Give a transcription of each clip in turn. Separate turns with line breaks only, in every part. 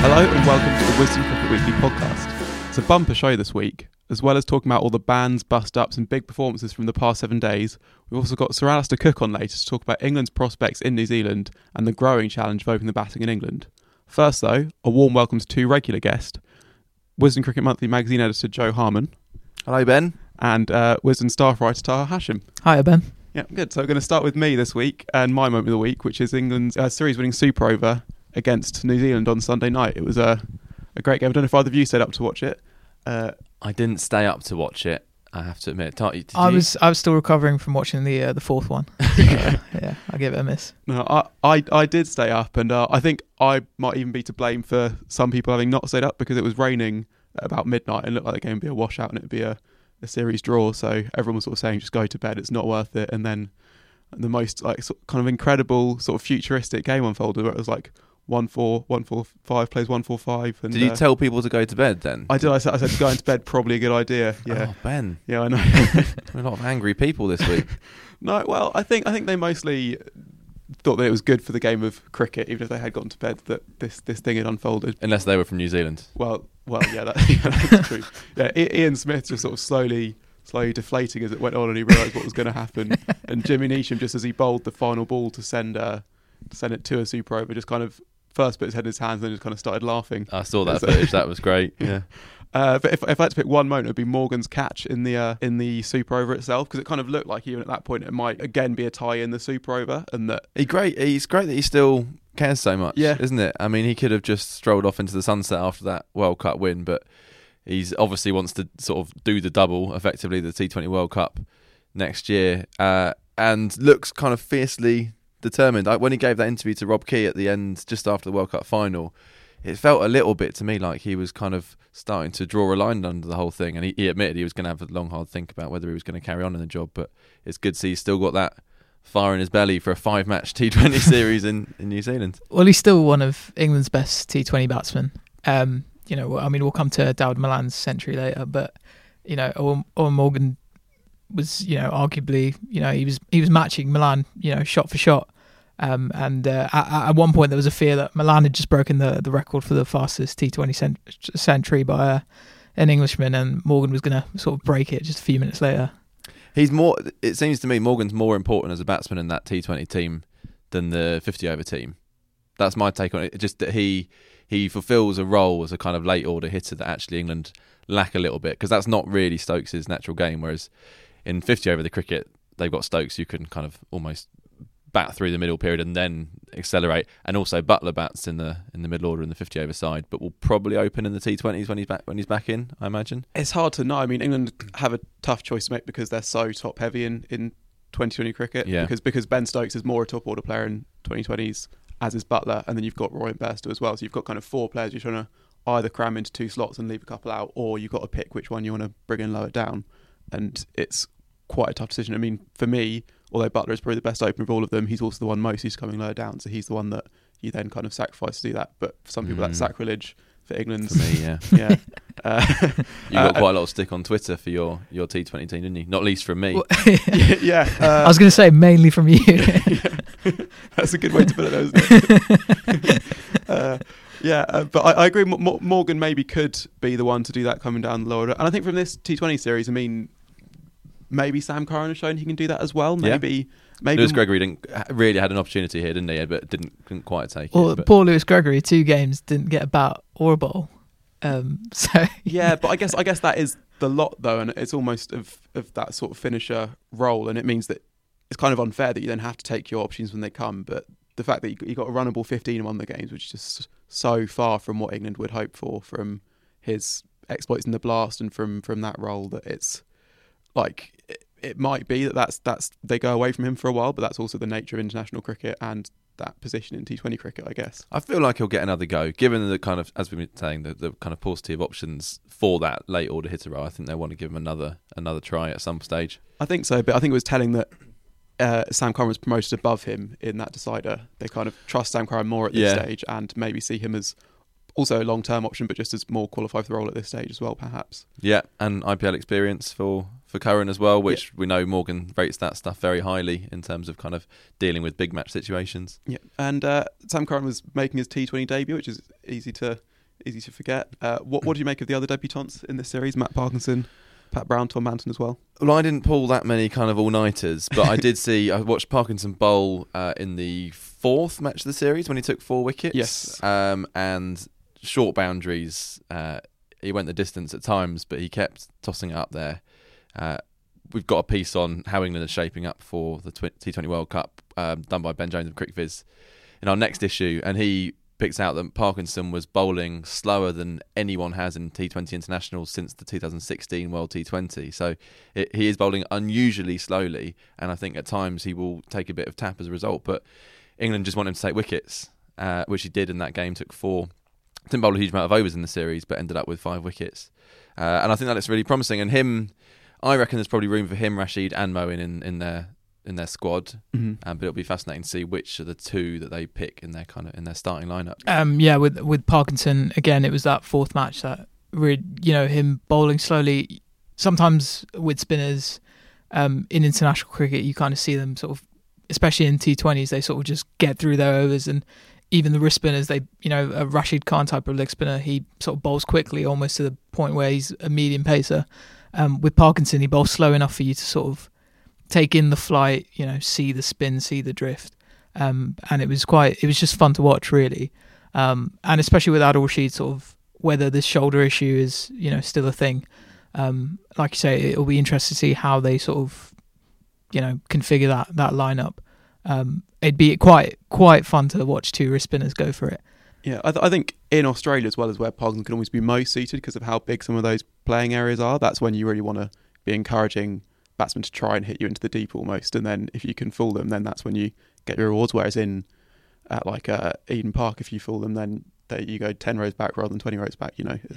Hello and welcome to the Wisden Cricket Weekly podcast. It's a bumper show this week. As well as talking about all the bans, bust-ups and big performances from the past 7 days, we've also got Sir Alistair Cook on later to talk about England's prospects in New Zealand and the growing challenge of opening the batting in England. First though, a warm welcome to 2 regular guests, Wisden Cricket Monthly magazine editor Joe Harman.
Hello, Ben.
And Wisden staff writer Taha Hashim.
Hiya, Ben.
Yeah, good. So we're going to start with me this week and my moment of the week, which is England's series-winning Super Over against New Zealand on Sunday night. It was a great game. I don't know if either of you stayed up to watch it.
I didn't stay up to watch it, I have to admit.
I was still recovering from watching the fourth one. Yeah, I gave it a miss.
No, I did stay up, and I think I might even be to blame for some people having not stayed up because it was raining at about midnight and it looked like the game would be a washout and it would be a series draw. So everyone was sort of saying, just go to bed, it's not worth it. And then the most kind of incredible sort of futuristic game unfolded where it was like 1-4, 1-4-5 plays 1-4-5. And
did you tell people to go to bed then?
I did. I said going to bed probably a good idea. Yeah.
Oh, Ben.
Yeah, I know.
There are a lot of angry people this week.
No, well, I think they mostly thought that it was good for the game of cricket, even if they had gotten to bed, that this thing had unfolded.
Unless they were from New Zealand.
Well, yeah, that's true. Yeah, Ian Smith just sort of slowly deflating as it went on, and he realised what was going to happen. And Jimmy Neesham, just as he bowled the final ball to send it to a super over, just kind of first put his head in his hands and then just kind of started laughing.
I saw that footage. That was great. Yeah.
But if I had to pick one moment, it would be Morgan's catch in the super over itself, because it kind of looked like even at that point it might again be a tie in the super over, and that
He's great that he still cares so much,
yeah,
isn't it? I mean, he could have just strolled off into the sunset after that World Cup win, but he's obviously wants to sort of do the double, effectively the T20 World Cup next year, and looks kind of fiercely determined. When he gave that interview to Rob Key at the end, just after the World Cup final, it felt a little bit to me like he was kind of starting to draw a line under the whole thing, and he admitted he was going to have a long, hard think about whether he was going to carry on in the job, but it's good to see he's still got that fire in his belly for a 5-match T20 series in New Zealand.
Well, he's still one of England's best T20 batsmen. We'll come to Dawid Malan's century later, but Owen Morgan was, arguably, he was matching Malan, shot for shot. At one point there was a fear that Malan had just broken the record for the fastest T20 century by an Englishman, and Morgan was going to sort of break it just a few minutes later.
It seems to me Morgan's more important as a batsman in that T20 team than the 50 over team. That's my take on it. Just that he fulfills a role as a kind of late order hitter that actually England lack a little bit, because that's not really Stokes' natural game, whereas in 50 over the cricket they've got Stokes who can kind of almost bat through the middle period and then accelerate, and also Buttler bats in the middle order in the 50 over side, but will probably open in the T20s when he's back in, I imagine.
It's hard to know. I mean, England have a tough choice to make because they're so top heavy in 2020 cricket.
Yeah.
Because Ben Stokes is more a top order player in 2020s, as is Buttler, and then you've got Roy and Bairstow as well. So you've got kind of 4 players you're trying to either cram into 2 slots and leave a couple out, or you've got to pick which one you want to bring in lower down, and it's quite a tough decision. I mean, for me, although Buttler is probably the best opener of all of them, he's also the one most used to coming lower down, so he's the one that you then kind of sacrifice to do that. But for some people that's sacrilege. For England,
for me, yeah.
Yeah.
You got quite a lot of stick on Twitter for your T20 team, didn't you? Not least from me.
Well,
yeah.
I was going to say mainly from you.
Yeah. That's a good way to put it, though, isn't it? But I agree. Morgan maybe could be the one to do that coming down the lower. And I think from this T20 series, I mean, maybe Sam Curran has shown he can do that as well. Maybe
Lewis Gregory really had an opportunity here, didn't he? But couldn't quite take it.
Well, poor Lewis Gregory, 2 games, didn't get a bat or a ball.
Yeah, but I guess that is the lot though, and it's almost of that sort of finisher role, and it means that it's kind of unfair that you then have to take your options when they come. But the fact that you got a runnable 15 in one of the games, which is just so far from what England would hope for from his exploits in the blast and from that role, that it's like it might be that's they go away from him for a while, but that's also the nature of international cricket and that position in T20 cricket, I guess.
I feel like he'll get another go, given the kind of, as we've been saying, the kind of paucity of options for that late order hitter role. I think they want to give him another try at some stage.
I think so, but I think it was telling that Sam Curran was promoted above him in that decider. They kind of trust Sam Curran more at this stage and maybe see him as also a long-term option, but just as more qualified for the role at this stage as well, perhaps. Yeah,
and IPL experience for Curran as well, which we know Morgan rates that stuff very highly in terms of kind of dealing with big match situations.
Yeah, and Sam Curran was making his T20 debut, which is easy to easy to forget. What do you make of the other debutants in this series? Matt Parkinson, Pat Brown, Tom Banton as well.
Well, I didn't pull that many kind of all-nighters, but I watched Parkinson bowl in the fourth match of the series when he took 4 wickets.
Yes.
And short boundaries. He went the distance at times, but he kept tossing it up there. We've got a piece on how England is shaping up for the T20 World Cup done by Ben Jones of CricViz in our next issue, and he picks out that Parkinson was bowling slower than anyone has in T20 internationals since the 2016 World T20. So he is bowling unusually slowly, and I think at times he will take a bit of tap as a result. But England just want him to take wickets, which he did in that game, took 4. Didn't bowl a huge amount of overs in the series, but ended up with 5 wickets. And I think that looks really promising. And him, I reckon there's probably room for him, Rashid and Moeen in their squad. Mm-hmm. But it'll be fascinating to see which of the 2 that they pick in their starting lineup.
With Parkinson again, it was that 4th match that really, him bowling slowly. Sometimes with spinners in international cricket, you kind of see them sort of, especially in T20s, they sort of just get through their overs, and even the wrist spinners, a Rashid Khan type of leg spinner, he sort of bowls quickly, almost to the point where he's a medium pacer. With Parkinson, he bowls slow enough for you to sort of take in the flight, see the spin, see the drift, and it was just fun to watch, really. And especially with Adil Rashid, sort of whether this shoulder issue is still a thing. Like you say, it'll be interesting to see how they sort of configure that lineup. It'd be quite fun to watch 2 wrist spinners go for it.
Yeah, I think in Australia as well is where Parkinson can always be most suited because of how big some of those playing areas are. That's when you really want to be encouraging batsmen to try and hit you into the deep almost, and then if you can fool them, then that's when you get your rewards. Whereas at like Eden Park, if you fool them, then you go 10 rows back rather than 20 rows back. It's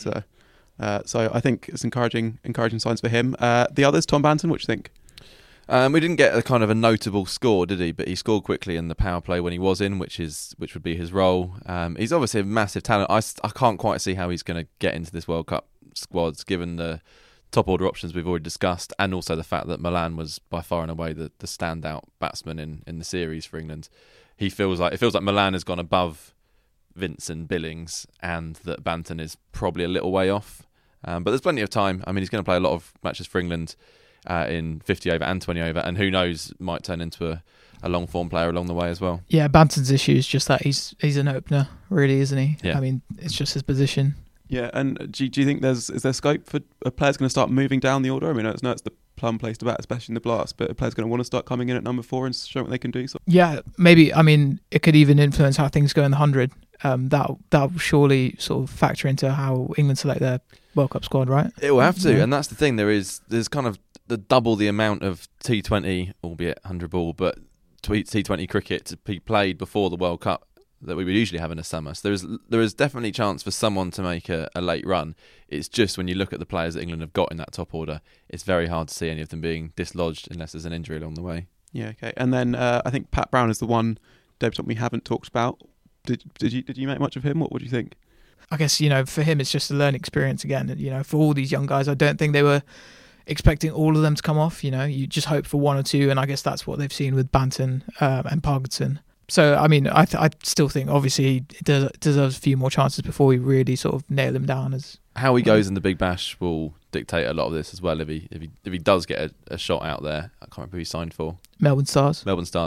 so I think it's encouraging signs for him. The others, Tom Banton, what do you think?
We didn't get a kind of a notable score, did he? But he scored quickly in the power play when he was in, which would be his role. He's obviously a massive talent. I can't quite see how he's going to get into this World Cup squads, given the top order options we've already discussed, and also the fact that Malan was by far and away the standout batsman in the series for England. It feels like Malan has gone above Vince and Billings, and that Banton is probably a little way off. But there's plenty of time. I mean, he's going to play a lot of matches for England. In 50 over and 20 over, and who knows, might turn into a long form player along the way as well.
Yeah, Banton's issue is just that he's an opener, really, isn't he?
Yeah.
I mean, it's just his position.
Yeah, and do you think is there scope for a player's going to start moving down the order? I mean, it's the plum place to bat, especially in the Blast, but a player's going to want to start coming in at number 4 and showing what they can do. So.
Yeah, maybe. I mean, it could even influence how things go in the 100. That will surely sort of factor into how England select their World Cup squad, right?
It will have to, and that's the thing. There's kind of double the amount of T20, albeit 100 ball, but T20 cricket to be played before the World Cup that we would usually have in the summer. So there is definitely chance for someone to make a late run. It's just when you look at the players that England have got in that top order, it's very hard to see any of them being dislodged unless there's an injury along the way.
Yeah, okay. And then I think Pat Brown is the one debutant we haven't talked about. Did you make much of him? What do you think?
I guess, for him it's just a learning experience again. For all these young guys, I don't think they were expecting all of them to come off. You just hope for 1 or 2, and I guess that's what they've seen with Banton and Parkinson. So I mean, I still think obviously he deserves a few more chances before we really sort of nail him down. As
how he goes in the Big Bash will dictate a lot of this as well. If he does get a shot out there, I can't remember who he signed for.
Melbourne Stars.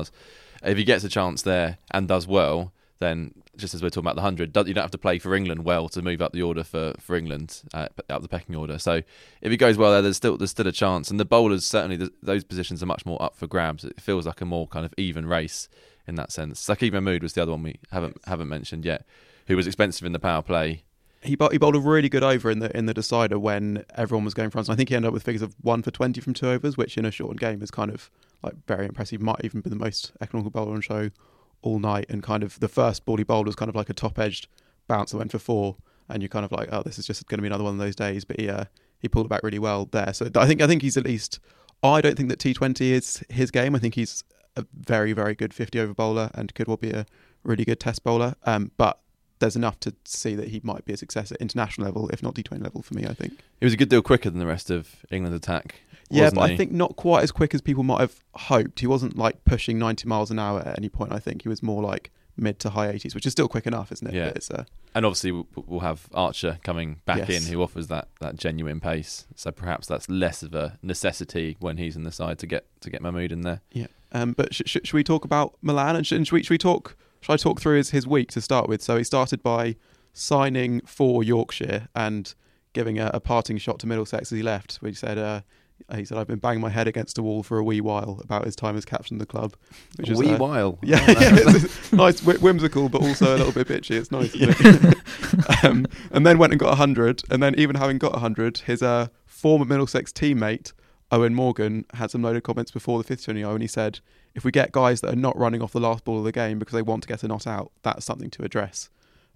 If he gets a chance there and does well, then just as we're talking about the 100, you don't have to play for England well to move up the order for England, up the pecking order. So if he goes well there, there's still a chance. And the bowlers, certainly those positions are much more up for grabs. It feels like a more kind of even race in that sense. Saqib Mahmood was the other one we haven't mentioned yet, who was expensive in the power play.
He bowled a really good over in the decider when everyone was going for runs. I think he ended up with figures of 1 for 20 from 2 overs, which in a shortened game is kind of like very impressive. Might even be the most economical bowler on show all night, and kind of the first ball he bowled was kind of like a top-edged bounce that went for 4, and you're kind of like, oh, this is just going to be another one of those days. But he pulled it back really well there. So I think he's at least. I don't think that T20 is his game. I think he's a very, very good 50-over bowler and could well be a really good test bowler. But there's enough to see that he might be a success at international level, if not T20 level for me, I think.
He was a good deal quicker than the rest of England's attack.
Yeah, but I think not quite as quick as people might have hoped. He wasn't like pushing 90 miles an hour at any point. I think he was more like mid to high 80s, which is still quick enough, isn't it?
Yeah.
But it's,
and obviously we'll have Archer coming back
Yes.
in, who offers that genuine pace. So perhaps that's less of a necessity when he's in the side to get Mahmood in there.
Yeah. But should we talk about Milan, and should I talk through his week to start with? So he started by signing for Yorkshire and giving a parting shot to Middlesex as he left, where he said, I've been banging my head against a wall for a wee while about his time as captain of the club.
Which is while?
Yeah, it's nice, whimsical, but also a little bit bitchy. It's nice, isn't it? And then went and got 100, and then even having got 100, his former Middlesex teammate, Owen Morgan, had some loaded comments before the 5th and he said, if we get guys that are not running off the last ball of the game because they want to get a not out, that's something to address.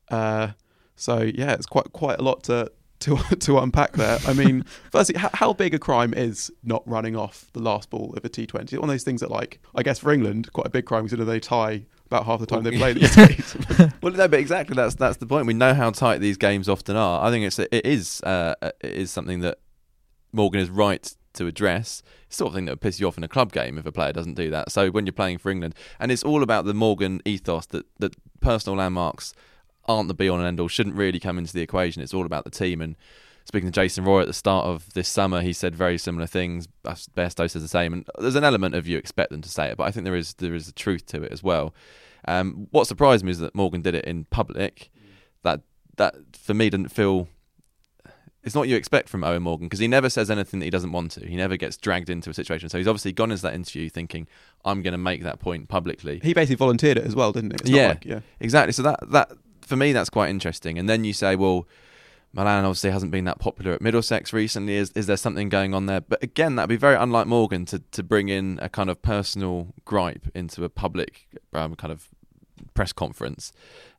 So yeah, it's quite a lot to unpack there. I mean, firstly, how big a crime is not running off the last ball of a T20? It's one of those things that, like, I guess for England, quite a big crime considering they tie about half the time they play these days.
Well, no, but exactly that's the point. We know how tight these games often are. I think it is something that Morgan is right to address. It's the sort of thing that would piss you off in a club game if a player doesn't do that. So when you're playing for England, and it's all about the Morgan ethos that personal landmarks aren't the be-all and end-all, shouldn't really come into the equation. It's all about the team. And speaking to Jason Roy at the start of this summer, he said very similar things. Bairstow says the same. And there's an element of you expect them to say it, but I think there is a truth to it as well. What surprised me is that Morgan did it in public. That for me didn't feel... It's not what you expect from Owen Morgan, because he never says anything that he doesn't want to. He never gets dragged into a situation. So he's obviously gone into that interview thinking, I'm going to make that point publicly.
He basically volunteered it as well, didn't he? It's
yeah,
not like,
exactly. So that for me, that's quite interesting. And then you say, well, Milan obviously hasn't been that popular at Middlesex recently. Is there something going on there? But again, that'd be very unlike Morgan to bring in a kind of personal gripe into a public kind of press conference.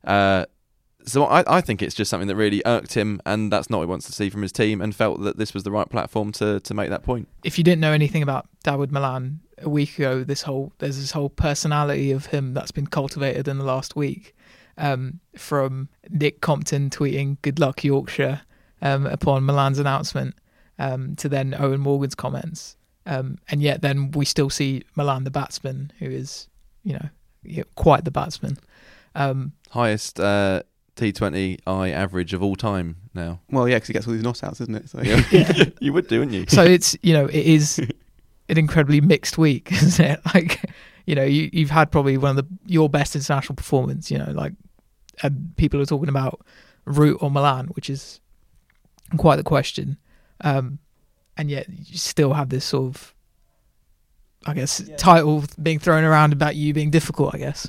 So I think it's just something that really irked him, and that's not what he wants to see from his team, and felt that this was the right platform to make that point.
If you didn't know anything about Dawood Milan a week ago, there's this whole personality of him that's been cultivated in the last week, from Nick Compton tweeting "Good luck Yorkshire" upon Milan's announcement, to then Owen Morgan's comments, and yet then we still see Milan the batsman, who is quite the batsman,
highest T20I average of all time now.
Well, yeah, because he gets all these not outs, isn't it? So
yeah. You would do, wouldn't you?
So it's it is an incredibly mixed week, isn't it? Like, you've had probably one of your best international performance. And people are talking about Root or Milan, which is quite the question. And yet you still have this sort of, I guess, title being thrown around about you being difficult, I guess.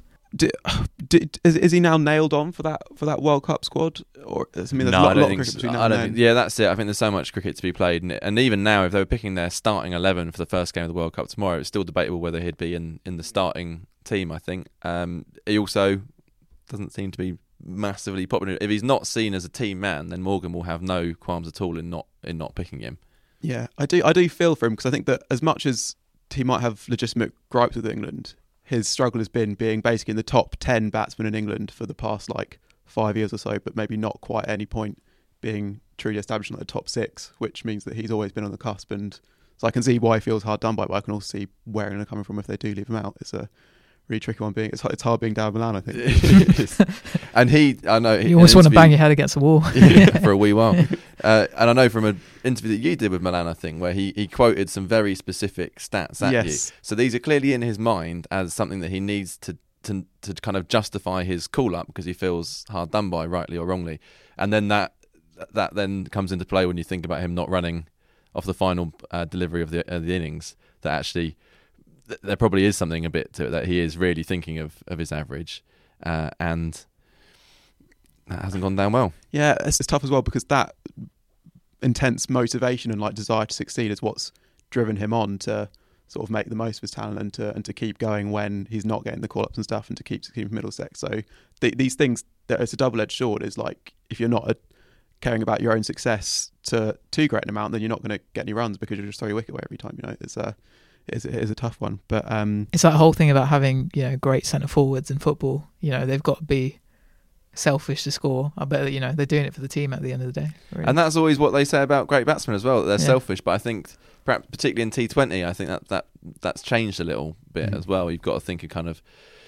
Is he now nailed on for that World Cup squad? Or there's a lot of cricket between now and then.
Yeah, that's it. I think there's so much cricket to be played, and even now, if they were picking their starting 11 for the first game of the World Cup tomorrow, it's still debatable whether he'd be in the starting team. I think he also doesn't seem to be massively popular. If he's not seen as a team man, then Morgan will have no qualms at all in not picking him.
Yeah, I do feel for him, because I think that as much as he might have legitimate gripes with England, his struggle has been being basically in the top 10 batsmen in England for the past 5 years or so, but maybe not quite at any point being truly established in the top 6, which means that he's always been on the cusp. And so I can see why he feels hard done by, but I can also see where they're coming from if they do leave him out. It's a really tricky one. It's hard being Dawood Milan, I think.
And I know
you always want to bang your head against the wall
for a wee while. And I know from an interview that you did with Milan, I think, where he quoted some very specific stats at you. So these are clearly in his mind as something that he needs to kind of justify his call up, because he feels hard done by, rightly or wrongly. And then that then comes into play when you think about him not running off the final delivery of the innings. That actually there probably is something a bit to it, that he is really thinking of his average, and that hasn't gone down well.
Yeah, it's tough as well, because that intense motivation and desire to succeed is what's driven him on to sort of make the most of his talent and to keep going when he's not getting the call-ups and stuff, and to keep Middlesex. So these things, it's a double-edged sword. Is if you're not caring about your own success to too great an amount, then you're not going to get any runs, because you'll just throw your wicket away every time. It is a tough one. But
it's that whole thing about having great centre forwards in football. They've got to be selfish to score. I bet they're doing it for the team at the end of the day. Really.
And that's always what they say about great batsmen as well, that they're selfish. But I think perhaps particularly in T20, I think that's changed a little bit as well. You've got to think of kind of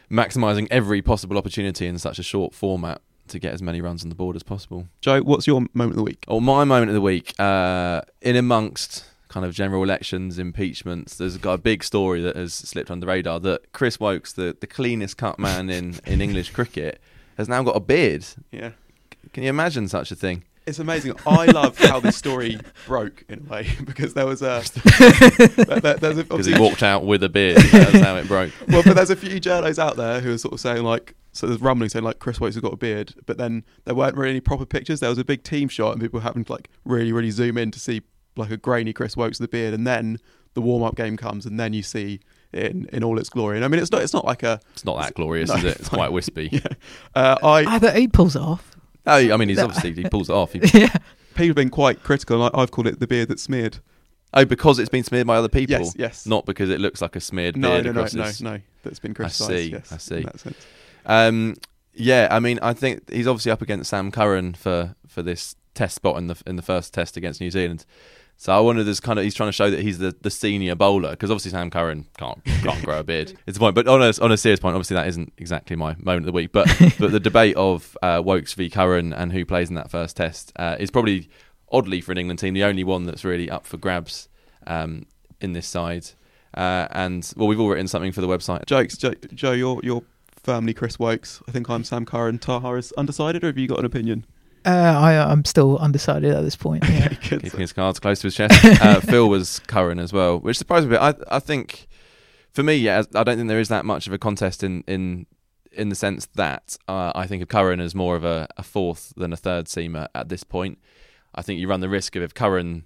maximising every possible opportunity in such a short format to get as many runs on the board as possible.
Joe, what's your moment of the week?
Oh, my moment of the week, in amongst kind of general elections, impeachments, there's got a big story that has slipped under the radar that Chris Woakes, the cleanest cut man in English cricket, has now got a beard.
Yeah.
Can you imagine such a thing?
It's amazing. I love how this story broke in a way, because there was
because he walked out with a beard. That's how it broke.
Well, but there's a few journos out there who are sort of saying like, so there's rumbling saying like Chris Woakes has got a beard, but then there weren't really any proper pictures. There was a big team shot and people having to like really zoom in to see like a grainy Chris Woakes with a beard, and then the warm-up game comes and then you see it in all its glory. And I mean, it's not like a...
It's not that glorious, is it? It's quite wispy.
Yeah.
He pulls it off.
Oh, I mean, he pulls it off.
Yeah.
People have been quite critical, and I've called it the beard that smeared.
Oh, because it's been smeared by other people?
Yes.
Not because it looks like a smeared beard across his...
No. That's been criticised.
I see.
In that sense.
Yeah, I mean, I think he's obviously up against Sam Curran for this test spot in the first test against New Zealand. So I wonder, he's trying to show that he's the senior bowler, because obviously Sam Curran can't grow a beard. It's the point. But on a serious point, obviously that isn't exactly my moment of the week. But the debate of Woakes v Curran and who plays in that first test is probably, oddly for an England team, the only one that's really up for grabs in this side. And well, we've all written something for the website.
Joe, you're firmly Chris Woakes. I think I'm Sam Curran. Taha is undecided, or have you got an opinion?
I'm still undecided at this point. Yeah.
Keeping his cards close to his chest. Phil was Curran as well, which surprised me a bit. I think, for me, I don't think there is that much of a contest in the sense that I think of Curran as more of a fourth than a third seamer at this point. I think you run the risk of, if Curran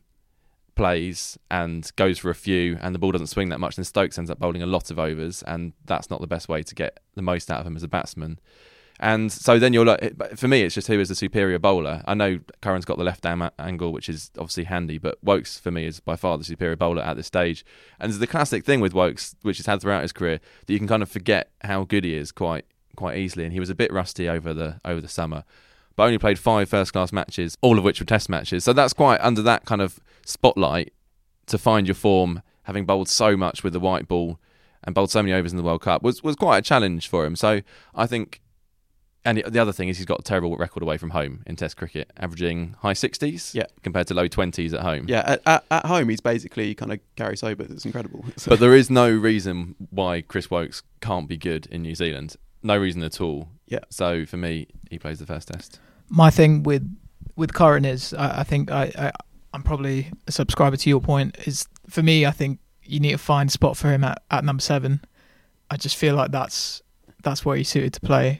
plays and goes for a few and the ball doesn't swing that much, then Stokes ends up bowling a lot of overs, and that's not the best way to get the most out of him as a batsman. And so then you're like, for me, it's just who is the superior bowler. I know Curran's got the left arm angle, which is obviously handy, but Woakes for me is by far the superior bowler at this stage. And there's the classic thing with Woakes, which he's had throughout his career, that you can kind of forget how good he is quite easily. And he was a bit rusty over the summer, but only played 5 first-class matches, all of which were test matches. So that's quite under that kind of spotlight to find your form, having bowled so much with the white ball and bowled so many overs in the World Cup, was quite a challenge for him. So I think. And the other thing is he's got a terrible record away from home in Test cricket, averaging high 60s compared to low 20s at home.
Yeah, at home he's basically kind of Gary Sober. It's incredible.
But there is no reason why Chris Woakes can't be good in New Zealand. No reason at all.
Yeah.
So for me, he plays the first test.
My thing with Curran is, I think I'm probably a subscriber to your point, is for me, I think you need to find a spot for him at number 7. I just feel like that's where he's suited to play.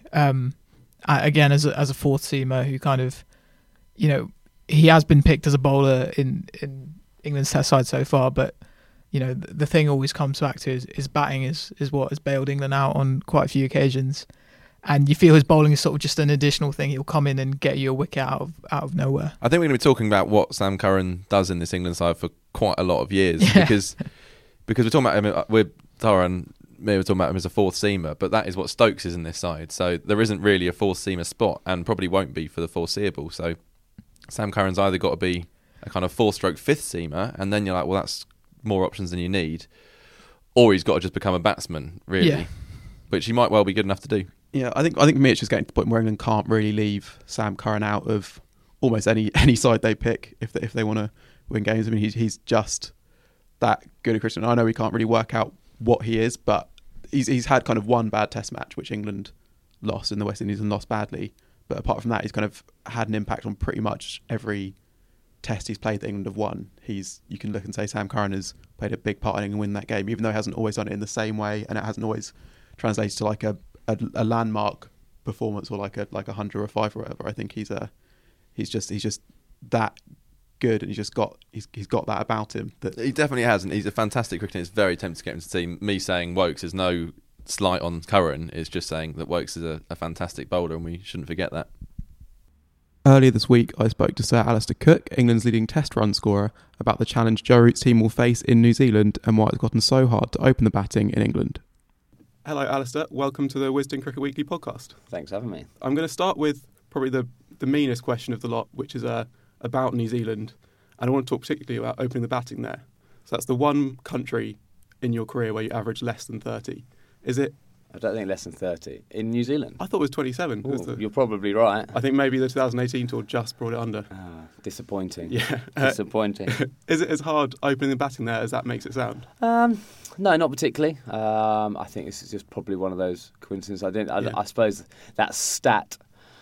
Again, as a fourth seamer who kind of, he has been picked as a bowler in England's test side so far, but the thing always comes back to his batting is what has bailed England out on quite a few occasions, and you feel his bowling is sort of just an additional thing. He'll come in and get you a wicket out of nowhere.
I think we're going to be talking about what Sam Curran does in this England side for quite a lot of years, because we're talking about him. We're talking about him as a fourth seamer, but that is what Stokes is in this side. So there isn't really a fourth seamer spot, and probably won't be for the foreseeable. So Sam Curran's either got to be a kind of 4-stroke fifth seamer, and then you're like, well, that's more options than you need, or he's got to just become a batsman, really, which he might well be good enough to do.
Yeah, I think for me it's just getting to the point where England can't really leave Sam Curran out of almost any side they pick if they want to win games. I mean, he's just that good a Christian. I know we can't really work out what he is, but he's had kind of one bad test match which England lost in the West Indies and lost badly, but apart from that he's kind of had an impact on pretty much every test he's played that England have won. You can look and say Sam Curran has played a big part in England winning that game, even though he hasn't always done it in the same way, and it hasn't always translated to like a landmark performance or like a 100 or a 5 or whatever. I think he's just that good, and he's got that about him. That
he definitely has, and he's a fantastic cricketer. It's very tempting to get him to the team. Me saying Woakes is no slight on Curran, is just saying that Woakes is a fantastic bowler, and we shouldn't forget that.
Earlier this week, I spoke to Sir Alistair Cook, England's leading test run scorer, about the challenge Joe Root's team will face in New Zealand and why it's gotten so hard to open the batting in England. Hello, Alistair. Welcome to the Wisden Cricket Weekly podcast.
Thanks for having me.
I'm going to start with probably the meanest question of the lot, which is about New Zealand, and I want to talk particularly about opening the batting there. So that's the one country in your career where you average less than 30. Is it
I don't think less than 30 in New Zealand.
I thought it was 27.
Ooh, you're probably right.
I think maybe the 2018 tour just brought it under.
Disappointing.
Yeah.
Disappointing.
Is it as hard opening and batting there as that makes it sound?
No, not particularly. I think this is just probably one of those coincidences. I suppose that stat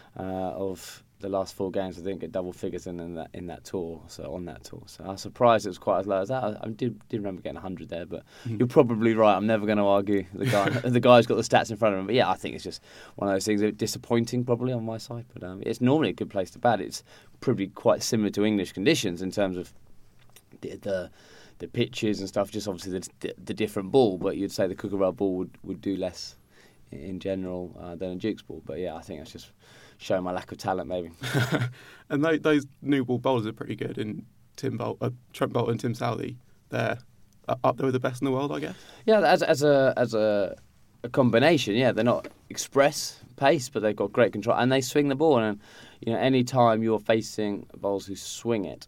of the last 4 games, I didn't get double figures in that tour. So on that tour, so I was surprised it was quite as low as that. I did remember getting 100 there, but you're probably right. I'm never going to argue the guy. The guy's got the stats in front of him. But yeah, I think it's just one of those things. Disappointing probably on my side, but it's normally a good place to bat. It's probably quite similar to English conditions in terms of the pitches and stuff. Just obviously the different ball, but you'd say the Kookaburra ball would do less in general than a Duke's ball. But yeah, I think that's just showing my lack of talent, maybe.
And those new ball bowlers are pretty good. In Trent Boult and Tim Southey, they're up there with the best in the world, I guess. Yeah,
as a combination, yeah, they're not express pace, but they've got great control and they swing the ball. And any time you're facing bowlers who swing it,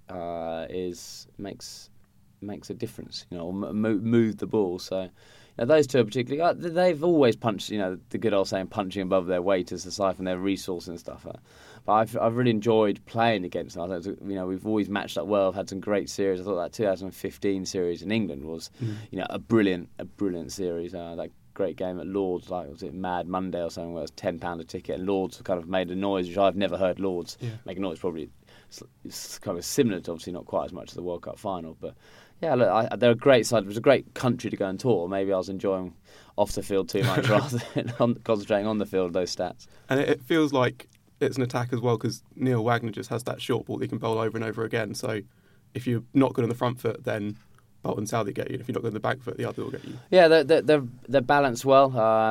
makes a difference. Move the ball. So. Now, those two are particularly, they've always punched, the good old saying, punching above their weight as to siphon their resource and stuff. But I've really enjoyed playing against them. We've always matched up well. I've had some great series. I thought that 2015 series in England was, a brilliant series. That great game at Lords, was it Mad Monday or something, where it was £10 a ticket, and Lords kind of made a noise, which I've never heard Lords make a noise. Probably it's kind of similar to, obviously not quite as much as the World Cup final, but. Yeah, look, they're a great side. It was a great country to go and tour. Maybe I was enjoying off the field too much rather than concentrating on the field, those stats.
And it feels like it's an attack as well because Neil Wagner just has that short ball that he can bowl over and over again. So if you're not good on the front foot, then Boult and Southey get you. If you're not good on the back foot, the other will get you.
Yeah, they're balanced well.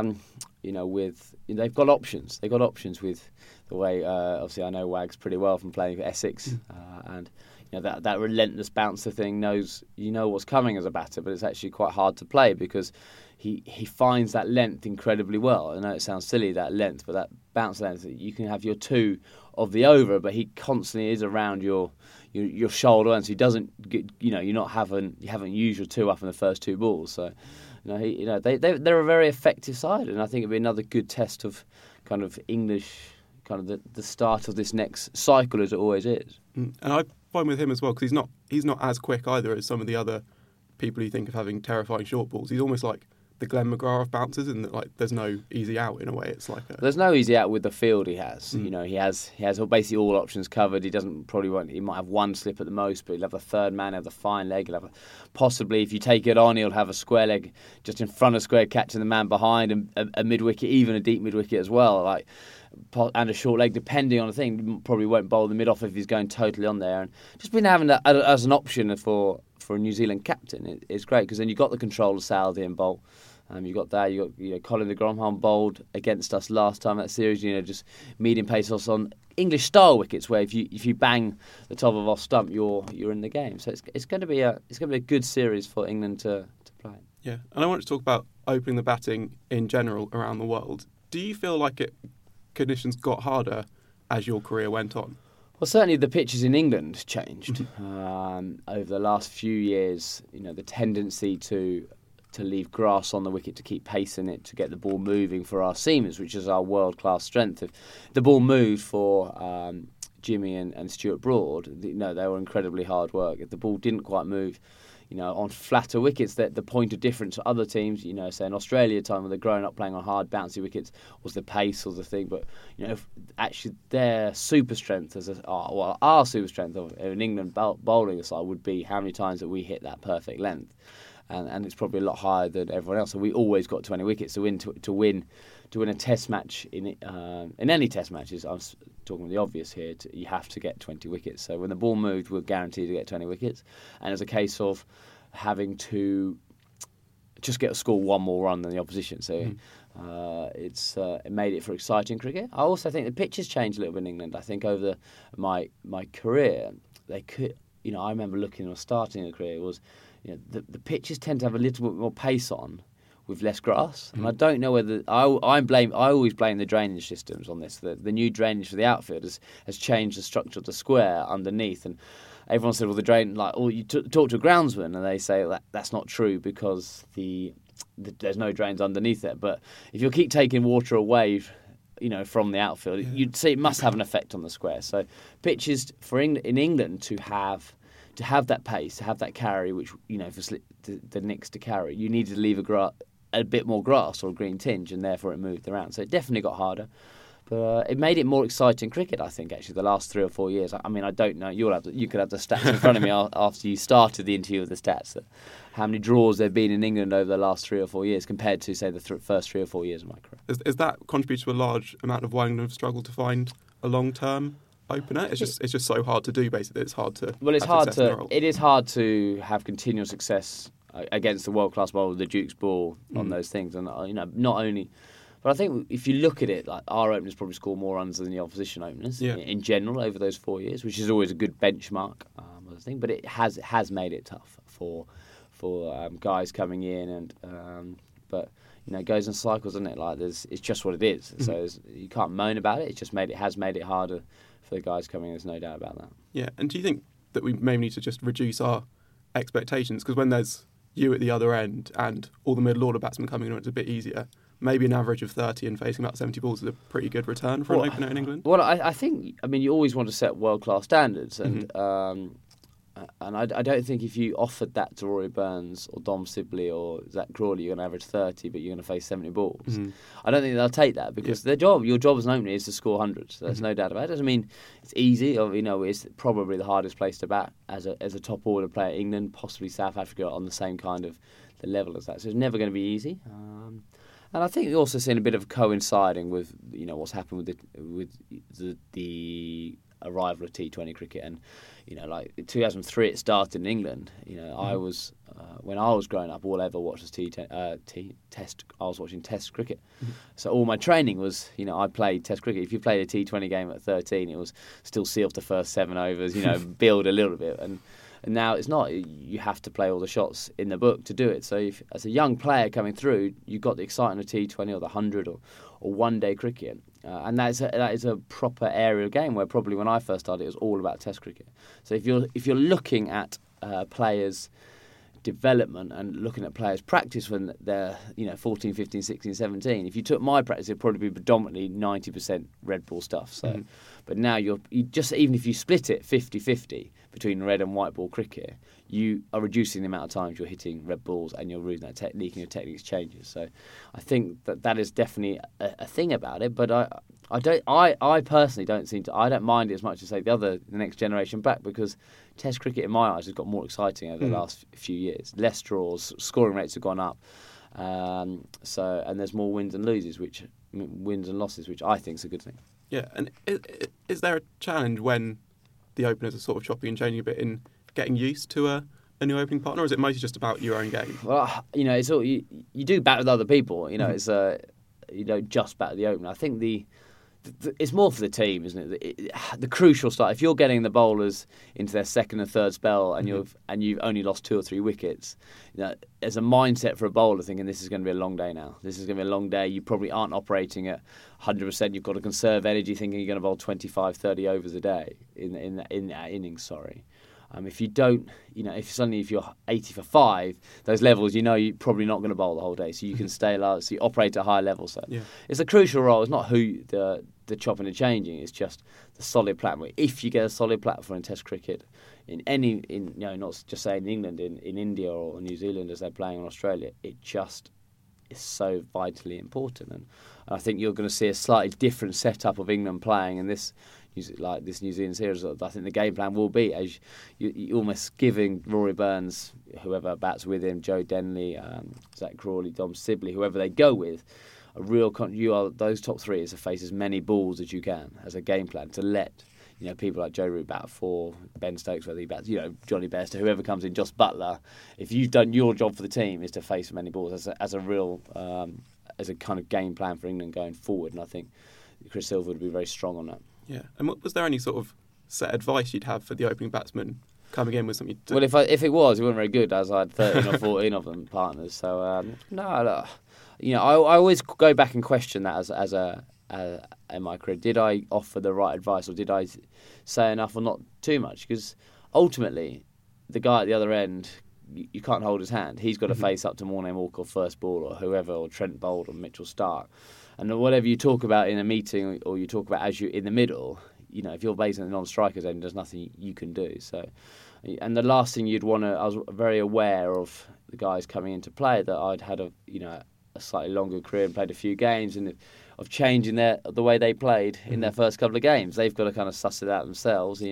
They've got options. They've got options with the way. Obviously, I know Wags pretty well from playing for Essex, and. That relentless bouncer thing knows what's coming as a batter, but it's actually quite hard to play because he finds that length incredibly well. I know it sounds silly, that length, but that bounce length, you can have your 2 of the over, but he constantly is around your shoulder, and so he doesn't get, you haven't used your 2 up in the first 2 balls. So they're a very effective side, and I think it'd be another good test of kind of English, kind of the start of this next cycle as it always is.
And I find with him as well because he's not as quick either as some of the other people you think of having terrifying short balls. He's almost like the Glenn McGrath of bouncers, and there's no easy out in a way. It's like
there's no easy out with the field he has. He has basically all options covered. He he might have 1 slip at the most, but he'll have a third man, have the fine leg. He'll have possibly, if you take it on, he'll have a square leg just in front of square, catching the man behind, and a mid wicket, even a deep mid wicket as well. And a short leg, depending on the thing. You probably won't bowl the mid off if he's going totally on there. And just been having that as an option for a New Zealand captain, it's great because then you've got the control of Southey and Boult. You got that. You got Colin de Grandhomme bowled against us last time that series. Just medium pace on English style wickets where if you bang the top of off stump, you're in the game. So it's going to be a good series for England to play.
Yeah, and I want to talk about opening the batting in general around the world. Do you feel like conditions got harder as your career went on?
Well, certainly the pitches in England changed over the last few years. The tendency to leave grass on the wicket to keep pace in it, to get the ball moving for our seamers, which is our world-class strength. If the ball moved for Jimmy and Stuart Broad, they were incredibly hard work. If the ball didn't quite move, on flatter wickets, that the point of difference for other teams, say in Australia time when they're growing up playing on hard bouncy wickets, was the pace or the thing. But actually their super strength our super strength of an England bowling aside would be how many times that we hit that perfect length, and it's probably a lot higher than everyone else. So we always got 20 wickets to win a test match in any test matches. I was talking the obvious here. You have to get 20 wickets. So when the ball moved, we're guaranteed to get 20 wickets. And it's a case of having to just score 1 more run than the opposition. So it made it for exciting cricket. I also think the pitches changed a little bit in England. I think over my career, they could. I remember looking or starting a career was, the pitches tend to have a little bit more pace on with less grass. And I don't know whether I always blame the drainage systems on this. The new drainage for the outfield has changed the structure of the square underneath, and everyone said, well, the drain, you talk to a groundsman and they say that's not true because the there's no drains underneath it. But if you keep taking water away, from the outfield, you'd see it must have an effect on the square. So pitches in England to have that pace, to have that carry, which for the Knicks to carry, you needed to leave a bit more grass or a green tinge, and therefore it moved around. So it definitely got harder. But it made it more exciting cricket, I think, actually, the last 3 or 4 years. I mean, I don't know. You could have the stats in front of me after you started the interview with the stats. How many draws there have been in England over the last 3 or 4 years compared to, say, the first 3 or 4 years of my career.
Is that contributed to a large amount of why England have struggled to find a long-term opener? It's just so hard to do, basically. It's hard to
it is hard to have continual success against the world-class bowler, the Duke's ball, on those things. And, not only... But I think if you look at it, like our openers probably score more runs than the opposition openers in general over those 4 years, which is always a good benchmark. I think, but it has made it tough for guys coming in, and but it goes in cycles, doesn't it? Like it's just what it is. So you can't moan about it. It has made it harder for the guys coming in. There's no doubt about that.
Yeah, and do you think that we maybe need to just reduce our expectations? Because when there's you at the other end and all the middle order batsmen coming in, it's a bit easier. Maybe an average of 30 and facing about 70 balls is a pretty good return for an opener in England.
Well, I think, you always want to set world-class standards, and I don't think if you offered that to Rory Burns or Dom Sibley or Zach Crawley, you're going to average 30, but you're going to face 70 balls. I don't think they'll take that, because your job as an opener is to score hundreds. So there's no doubt about it. It doesn't mean it's easy, or it's probably the hardest place to bat as a top order player. England, possibly South Africa, on the same kind of the level as that. So it's never going to be easy. And I think we've also seen a bit of coinciding with what's happened with the arrival of T20 cricket, and like in 2003 it started in England. I was when I was growing up, all I ever watched was Test. I was watching Test cricket, so all my training was I played Test cricket. If you played a T20 game at 13, it was still see off the first 7 overs, build a little bit, and now it's not. You have to play all the shots in the book to do it. So if, as a young player coming through, you've got the excitement of T20 or the 100 or one-day cricket. And that is a proper area of game where probably when I first started, it was all about Test cricket. So if you're looking at players' development and looking at players' practice when they're 14, 15, 16, 17, if you took my practice, it'd probably be predominantly 90% red ball stuff. So, but now you just, even if you split it 50-50 between red and white ball cricket, you are reducing the amount of times you're hitting red balls, and you're losing that technique, and your technique changes. So I think that is definitely a thing about it. But I personally don't mind it as much as say the next generation back, because Test cricket in my eyes has got more exciting over the last few years. Less draws, scoring rates have gone up, and there's more wins and losses, which I think is a good thing.
Yeah, and is there a challenge when the openers are sort of chopping and changing a bit in getting used to a new opening partner, or is it mostly just about your own game?
Well, it's all you do bat with other people. It's you don't just bat with the opener. I think it's more for the team, isn't it? The crucial start. If you're getting the bowlers into their second and third spell, and you've only lost 2 or 3 wickets, there's a mindset for a bowler thinking this is going to be a long day now. This is going to be a long day. You probably aren't operating at 100%. You've got to conserve energy, thinking you're going to bowl 25, 30 overs a day in that innings. Sorry. If you don't, if you're 80 for 5, those levels, you're probably not going to bowl the whole day. So you can stay low, so you operate at a high level. So it's a crucial role. It's not who the chopping and changing. It's just the solid platform. If you get a solid platform in Test cricket, not just say in England, in India or New Zealand as they're playing in Australia, it just is so vitally important. And I think you're going to see a slightly different setup of England playing in this. Like this New Zealand series, I think the game plan will be as you almost giving Rory Burns, whoever bats with him, Joe Denley, Zach Crawley, Dom Sibley, whoever they go with, a real those top 3 is to face as many balls as you can as a game plan, to let people like Joe Root bat 4, Ben Stokes, whether he bats, Johnny Bairstow, whoever comes in, Joss Buttler. If you've done your job for the team, is to face as many balls as a real as a kind of game plan for England going forward, and I think Chris Silver would be very strong on that.
Yeah, and was there any sort of set advice you'd have for the opening batsman coming in with something?
Well, if it was, it wasn't very good, as I had 13 or 14 of them partners. So no, I always go back and question that as in my career. Did I offer the right advice, or did I say enough or not too much? Because ultimately, the guy at the other end you can't hold his hand. He's got to face up to Morné Walker or First Ball or whoever, or Trent Boult or Mitchell Starc. And whatever you talk about in a meeting or you talk about as you're in the middle, if you're based on the non-strikers end, there's nothing you can do. So, and the last thing you'd want to, I was very aware of the guys coming into play that I'd had a slightly longer career and played a few games, and of changing the way they played in their first couple of games. They've got to kind of suss it out themselves,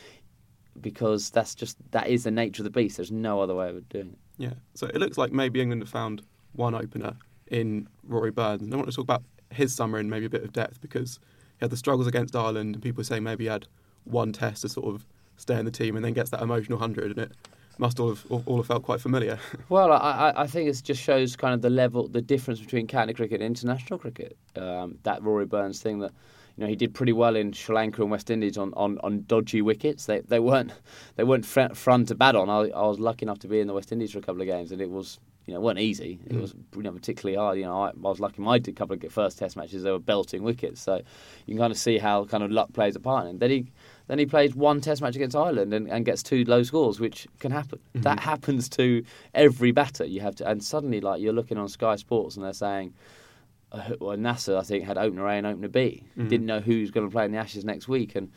because that is the nature of the beast. There's no other way of doing it.
Yeah. So it looks like maybe England have found one opener in Rory Burns. And I want to talk about his summer in maybe a bit of depth, because he had the struggles against Ireland, and people are saying maybe he had one test to sort of stay in the team, and then gets that emotional 100, and it must all have felt quite familiar.
Well, I think it just shows kind of the difference between county cricket and international cricket. That Rory Burns thing that he did pretty well in Sri Lanka and West Indies on dodgy wickets. They weren't front to bat on. I was lucky enough to be in the West Indies for a couple of games, and it was. It wasn't easy. It was particularly hard. I was lucky. I did a couple of first Test matches. They were belting wickets, so you can kind of see how kind of luck plays a part. And then he plays one Test match against Ireland and gets 2 low scores, which can happen. Mm-hmm. That happens to every batter. You have to, and suddenly you're looking on Sky Sports and they're saying, Nasser I think had opener A and opener B. Mm-hmm. Didn't know who's going to play in the Ashes next week, and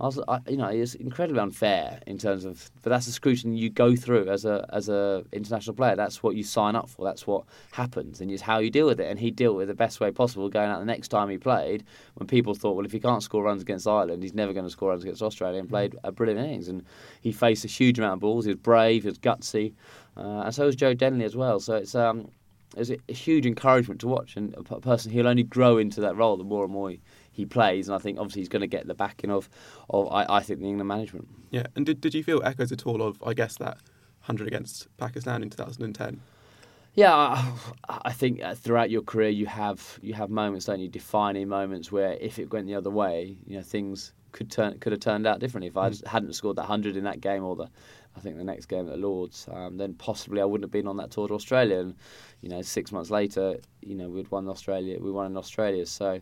it's incredibly unfair in terms of, but that's the scrutiny you go through as a international player. That's what you sign up for. That's what happens, and it's how you deal with it. And he dealt with it the best way possible. Going out the next time he played, when people thought, well, if he can't score runs against Ireland, he's never going to score runs against Australia, and played a brilliant innings. And he faced a huge amount of balls. He was brave. He was gutsy, and so was Joe Denley as well. So it's a huge encouragement to watch, and a person he'll only grow into that role the more and more he plays, and I think obviously he's going to get the backing of I think the England management.
Yeah, and did you feel echoes at all of, I guess, that 100 against Pakistan in 2010?
Yeah, I think throughout your career you have moments, don't you, defining moments where if it went the other way, things could have turned out differently. If I hadn't scored that 100 in that game, or I think the next game at Lords, then possibly I wouldn't have been on that tour to Australia. And 6 months later, we'd won Australia. We won in Australia, so.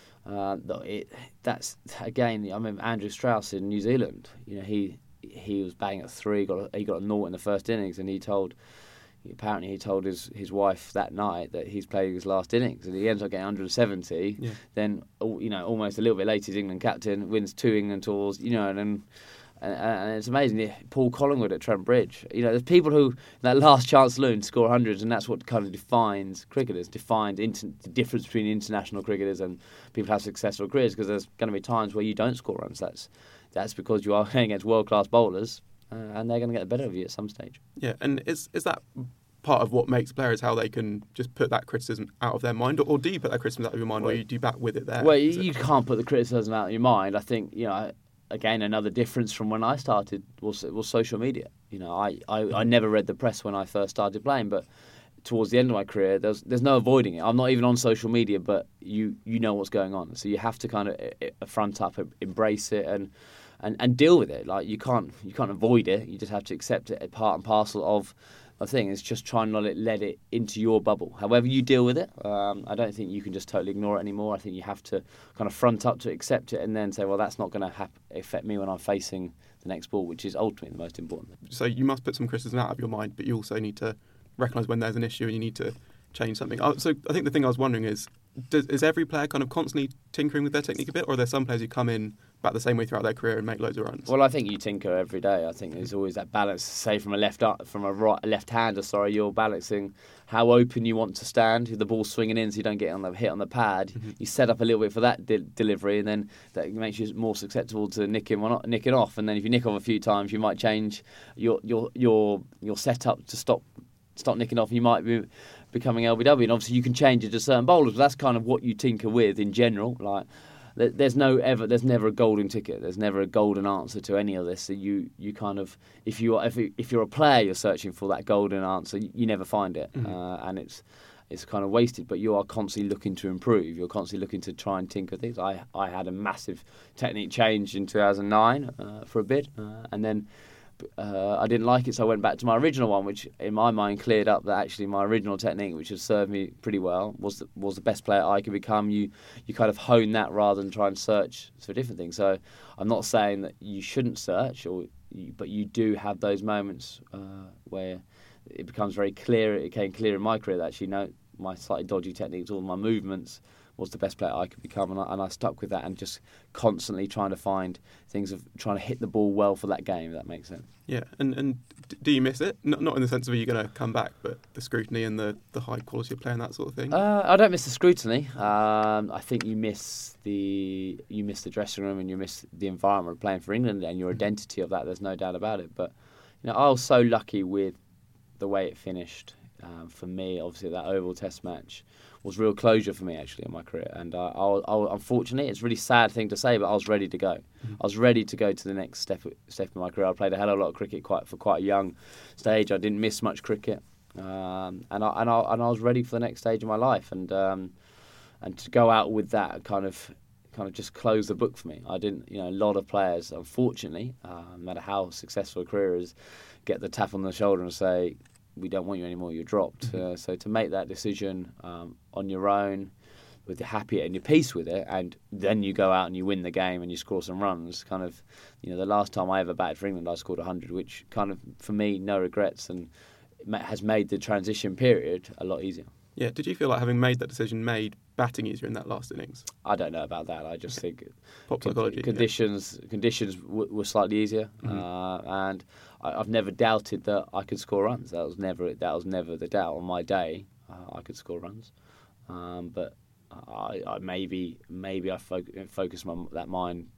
That's again. I remember Andrew Strauss in New Zealand. He was batting at 3. He got a 0 in the first innings, and he told his wife that night that he's playing his last innings, and he ends up getting 170. Yeah. Then almost a little bit later, he's England captain, wins 2 England tours. And it's amazing. Paul Collingwood at Trent Bridge. There's people who, that last chance saloon, score hundreds, and that's what kind of defines cricketers, the difference between international cricketers and people who have successful careers, because there's going to be times where you don't score runs. That's because you are playing against world-class bowlers, and they're going to get the better of you at some stage.
Yeah, and is that part of what makes players, how they can just put that criticism out of their mind, or do you put that criticism out of your mind, or do you back with it there?
Well, you can't put the criticism out of your mind. I think, again, another difference from when I started was social media. I never read the press when I first started playing, but towards the end of my career, there's no avoiding it. I'm not even on social media, but you know what's going on. So you have to kind of front up, embrace it, and deal with it. Like you can't avoid it. You just have to accept it as part and parcel of the thing. It's just trying not to let it into your bubble. However you deal with it, I don't think you can just totally ignore it anymore. I think you have to kind of front up to accept it, and then say, well, that's not going to affect me when I'm facing the next ball, which is ultimately the most important thing.
So you must put some criticism out of your mind, but you also need to recognise when there's an issue and you need to change something. So I think the thing I was wondering is every player kind of constantly tinkering with their technique a bit, or are there some players who come in about the same way throughout their career and make loads of runs?
Well, I think you tinker every day. I think there's always that balance. Say from a left-hander, you're balancing how open you want to stand, the ball's swinging in so you don't get hit on the pad. Mm-hmm. You set up a little bit for that delivery, and then that makes you more susceptible to nicking off. And then if you nick off a few times, you might change your setup to stop nicking off. You might be becoming LBW, and obviously you can change it to certain bowlers, but that's kind of what you tinker with in general. Like there's never a golden ticket. There's never a golden answer to any of this. So you kind of, if you're a player, you're searching for that golden answer. You never find it, and it's kind of wasted. But you are constantly looking to improve. You're constantly looking to try and tinker things. I had a massive technique change in 2009 for a bit, and then. I didn't like it, so I went back to my original one, which in my mind cleared up that actually my original technique, which has served me pretty well, was the best player I could become. You kind of hone that rather than try and search for different things. So I'm not saying that you shouldn't search, but you do have those moments where it becomes very clear. It became clear in my career that actually, no, my slightly dodgy techniques, all my movements, was the best player I could become, and I stuck with that and just constantly trying to find things of trying to hit the ball well for that game. If that makes sense.
Yeah, and do you miss it? Not in the sense of are you going to come back, but the scrutiny and the high quality of play and that sort of thing.
I don't miss the scrutiny. I think you miss the dressing room and you miss the environment of playing for England and your identity of that. There's no doubt about it. But I was so lucky with the way it finished. For me, obviously, that Oval Test match was real closure for me, actually, in my career. And I unfortunately, it's a really sad thing to say, but I was ready to go. Mm-hmm. I was ready to go to the next step in my career. I played a hell of a lot of cricket for quite a young stage. I didn't miss much cricket, and I was ready for the next stage of my life. And to go out with that kind of just close the book for me. I didn't, a lot of players, unfortunately, no matter how successful a career is, get the tap on the shoulder and say, we don't want you anymore, you're dropped.
Mm-hmm.
So to make that decision on your own, with your happy and your peace with it, and then you go out and you win the game and you score some runs, the last time I ever batted for England, I scored 100, which for me, no regrets, and has made the transition period a lot easier.
Yeah, did you feel like having made that decision made batting easier in that last innings?
I don't know about that. I just think
pop psychology.
Conditions were slightly easier, and I've never doubted that I could score runs. That was never the doubt. On my day, I could score runs, but I maybe I focused that mind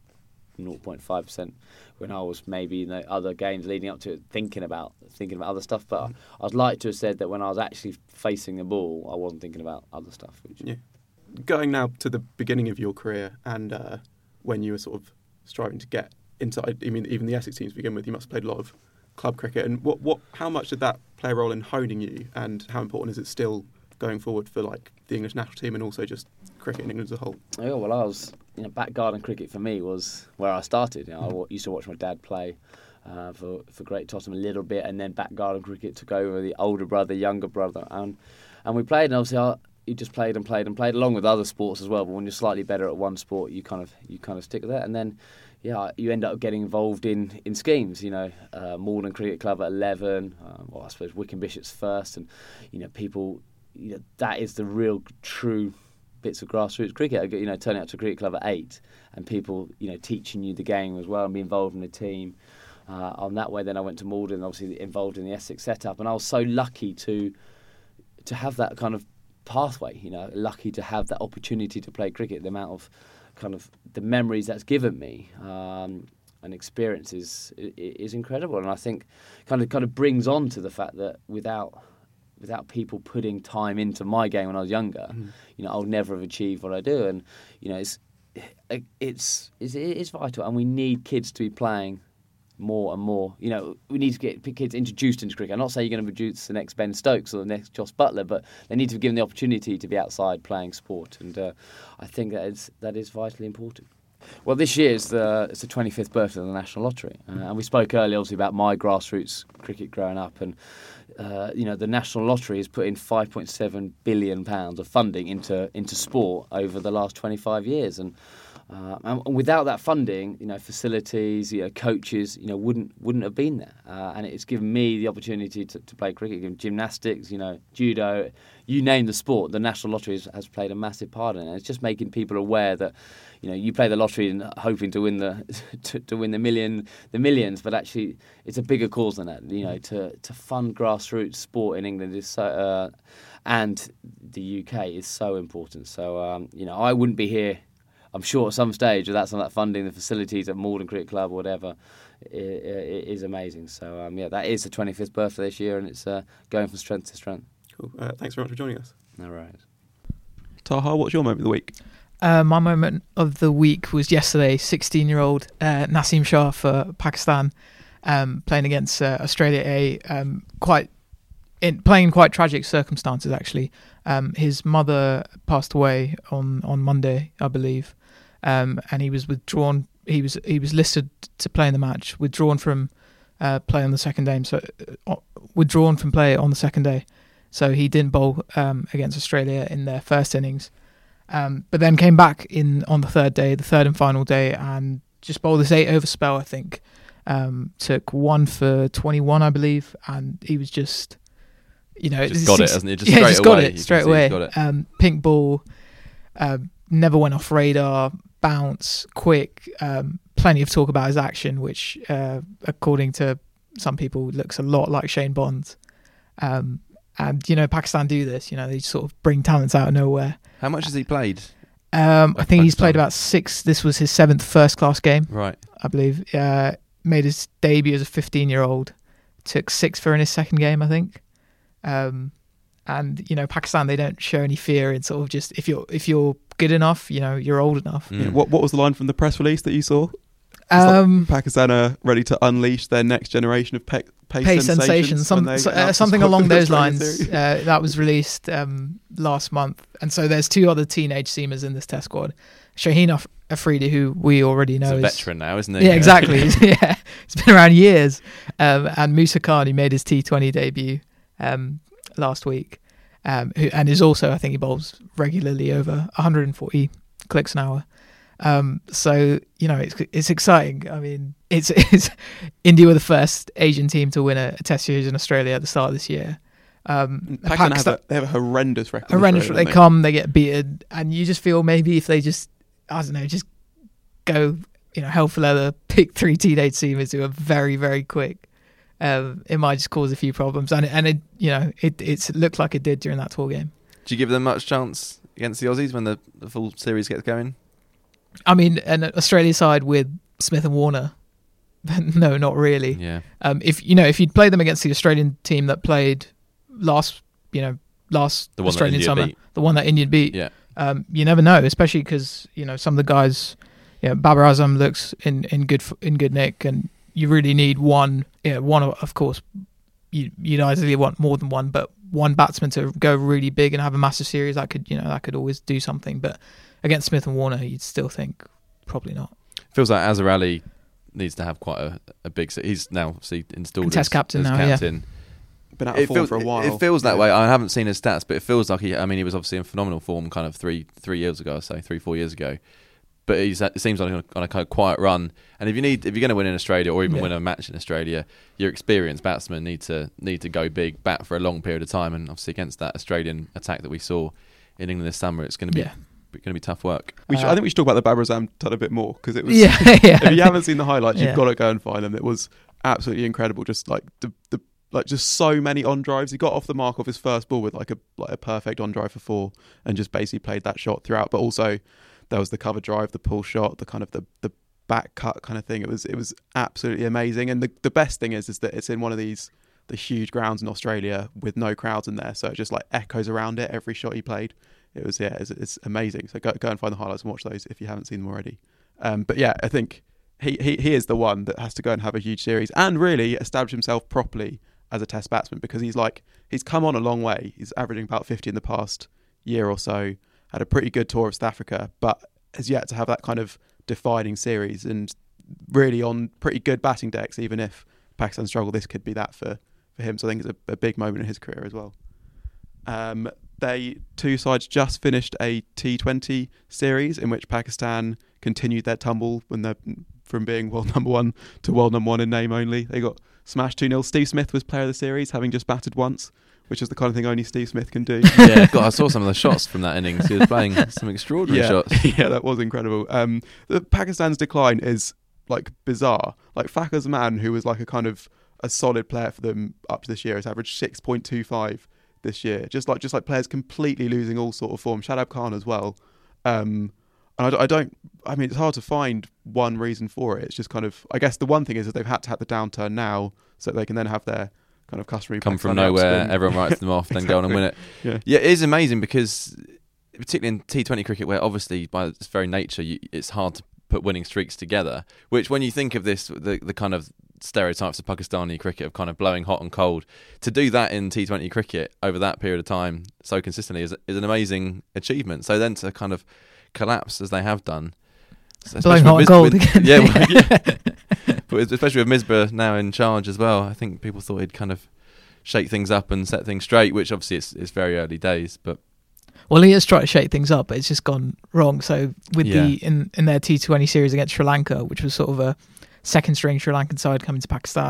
0.5% when I was maybe in the other games leading up to it thinking about other stuff. But I'd like to have said that when I was actually facing the ball, I wasn't thinking about other stuff.
Yeah. Going now to the beginning of your career and when you were sort of striving to get inside, even the Essex teams to begin with, you must have played a lot of club cricket. And how much did that play a role in honing you, and how important is it still going forward for like the English national team and also just cricket in England as a whole?
Yeah, well, I was back garden cricket for me was where I started. I used to watch my dad play for Great Tottenham a little bit, and then back garden cricket took over the older brother, younger brother, and we played. And obviously, you just played and played and played along with other sports as well. But when you're slightly better at one sport, you kind of stick with it, and then. Yeah, you end up getting involved in schemes. Malden Cricket Club at 11. I suppose Wycombe Bishops first, and people. That is the real true bits of grassroots cricket. Turning up to a cricket club at 8, and people teaching you the game as well, and be involved in the team. On that way, then I went to Malden, obviously involved in the Essex setup, and I was so lucky to have that kind of pathway. Lucky to have that opportunity to play cricket. The amount of the memories that's given me and experiences is incredible, and I think kind of brings on to the fact that without people putting time into my game when I was younger, I would never have achieved what I do, and it's vital, and we need kids to be playing more and more. We need to get kids introduced into cricket. I'm not saying you're going to produce the next Ben Stokes or the next Joss Butler, but they need to be given the opportunity to be outside playing sport, and I think that is vitally important. Well, this year it's the 25th birthday of the National Lottery, and we spoke earlier, obviously, about my grassroots cricket growing up, and the National Lottery has put in £5.7 billion of funding into sport over the last 25 years, and without that funding, facilities, coaches, wouldn't have been there. And it's given me the opportunity to play cricket, gymnastics, judo, you name the sport. The National Lottery has played a massive part in it. It's just making people aware that, you play the lottery and hoping to win the millions, but actually it's a bigger cause than that. To fund grassroots sport in England is so, and the UK is so important. So I wouldn't be here. I'm sure at some stage without some of that funding, the facilities at Malden Cricket Club or whatever, it is amazing. So that is the 25th birthday this year, and it's going from strength to strength.
Cool. Thanks very much for joining us.
No worries.
Taha, what's your moment of the week?
My moment of the week was yesterday. 16-year-old Naseem Shah for Pakistan, playing against Australia A. Playing in quite tragic circumstances, actually. His mother passed away on Monday, I believe, and he was withdrawn. He was listed to play in the match, withdrawn from play on the second day. So he didn't bowl against Australia in their first innings, but then came back on the third and final day, and just bowled this 8-over spell. I think took 1 for 21, I believe, and he was just
just got it, hasn't he?
Just got it straight away. Pink ball, never went off radar, bounce, quick. Plenty of talk about his action, which, according to some people, looks a lot like Shane Bond. And Pakistan do this. They sort of bring talents out of nowhere.
How much has he played?
I think he's played about 6. This was his 7th first-class game,
right?
I believe. Made his debut as a 15-year-old. Took 6 for in his second game, I think. And Pakistan, they don't show any fear in sort of just if you're good enough, you're old enough.
Yeah, what was the line from the press release that you saw? Pakistan are ready to unleash their next generation of pace sensations.
Something along those lines. That was released last month, and so there's 2 other teenage seamers in this test squad. Shaheen Afridi, who we already know,
is a veteran now, isn't he?
Yeah, exactly. Yeah, he's been around years. And Musa Khan, who made his T20 debut last week, and is also, I think, he bowls regularly over 140 clicks an hour. So it's exciting. I mean, it's India were the first Asian team to win a Test series in Australia at the start of this year.
Pakistan they have a horrendous record.
They come, they get beaten, and you just feel maybe if they just go hell for leather, pick 3 teenage seamers who are very, very quick. It might just cause a few problems, and it looked like it did during that tour game.
Do you give them much chance against the Aussies when the full series gets going?
I mean, an Australia side with Smith and Warner, no, not really.
Yeah.
If you'd play them against the Australian team that played last Australian summer, the one that India beat, you never know, especially because some of the guys, Babar Azam looks in good nick, and you really need one. Of course, you'd ideally want more than one, but one batsman to go really big and have a massive series that could always do something, but. Against Smith and Warner, you'd still think probably not.
Feels like Azhar Ali needs to have quite a big. He's now installed as
Test captain now.
Captain.
Yeah. Been out of form for a while.
It feels that way. I haven't seen his stats, but it feels like he was obviously in phenomenal form, kind of 3 years ago, or so 3-4 years ago. But it seems like on a kind of quiet run. And if you're going to win in Australia or even win a match in Australia, your experienced batsmen need to go big, bat for a long period of time. And obviously against that Australian attack that we saw in England this summer, it's going to be. Yeah. Going to be tough work.
I think we should talk about the Babar Azam a bit more because it was.
If
you haven't seen the highlights, you've got to go and find them. It was absolutely incredible. Just like just so many on drives. He got off the mark of his first ball with like a perfect on drive for 4, and just basically played that shot throughout. But also there was the cover drive, the pull shot, the kind of the back cut kind of thing. It was absolutely amazing. And the best thing is that it's in one of the huge grounds in Australia with no crowds in there, so it just like echoes around it every shot he played. It was it's amazing. So go and find the highlights and watch those if you haven't seen them already. But yeah, I think he is the one that has to go and have a huge series and really establish himself properly as a Test batsman, because he's come on a long way. He's averaging about 50 in the past year or so. Had a pretty good tour of South Africa, but has yet to have that kind of defining series and really on pretty good batting decks. Even if Pakistan struggle, this could be that for him. So I think it's a big moment in his career as well. Two sides just finished a T20 series in which Pakistan continued their tumble from being world number 1 to world number 1 in name only. They got smashed 2-0. Steve Smith was player of the series, having just batted once, which is the kind of thing only Steve Smith can do.
Yeah, God, I saw some of the shots from that innings. He was playing some extraordinary shots.
Yeah, that was incredible. Pakistan's decline is like bizarre. Like Fakhar Zaman, who was like a solid player for them up to this year, has averaged 6.25 this year. Just like players completely losing all sort of form. Shadab Khan as well. And I mean, it's hard to find one reason for it. It's just kind of, I guess the one thing is that they've had to have the downturn now so that they can then have their kind of customary
come from nowhere, everyone writes them off, then go on and win it. Yeah, it is amazing because particularly in T20 cricket, where obviously by its very nature it's hard to put winning streaks together, which when you think of this, the kind of stereotypes of Pakistani cricket of kind of blowing hot and cold, to do that in T20 cricket over that period of time so consistently is an amazing achievement. So then to kind of collapse as they have done,
blowing hot and cold again.
But especially with Misbah now in charge as well, I think people thought he'd kind of shake things up and set things straight, which obviously it's very early days, but
well, he has tried to shake things up, but it's just gone wrong. So with in their T20 series against Sri Lanka, which was sort of a second string Sri Lankan side coming to Pakistan,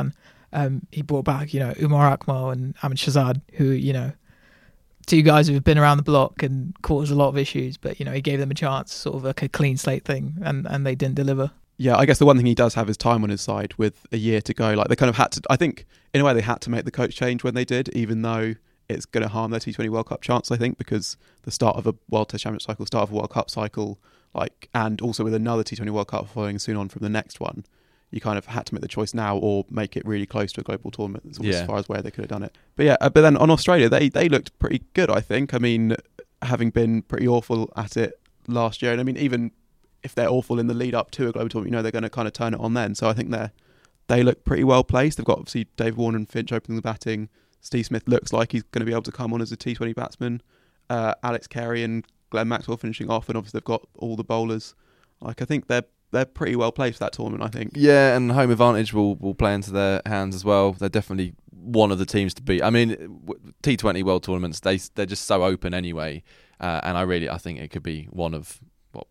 He brought back, Umar Akmal and Ahmed Shahzad, who, two guys who have been around the block and caused a lot of issues, but, he gave them a chance, sort of like a clean slate thing, and they didn't deliver.
Yeah, I guess the one thing he does have is time on his side with a year to go. Like, they kind of had to, I think, in a way, they had to make the coach change when they did, even though it's going to harm their T20 World Cup chance, I think, because the start of a World Test Championship cycle, start of a World Cup cycle, and also with another T20 World Cup following soon on from the next one, you kind of had to make the choice now or make it really close to a global tournament as far as where they could have done it. But then on Australia, they looked pretty good, I think. I mean, having been pretty awful at it last year, and I mean, even if they're awful in the lead up to a global tournament, they're going to kind of turn it on then. So I think they look pretty well placed. They've got obviously Dave Warner and Finch opening the batting. Steve Smith looks like he's going to be able to come on as a T20 batsman. Alex Carey and Glenn Maxwell finishing off, and obviously they've got all the bowlers. I think they're pretty well placed for that tournament, I think.
Yeah, and home advantage will play into their hands as well. They're definitely one of the teams to beat. I mean, T20 World Tournaments, they're just so open anyway, and I think it could be one of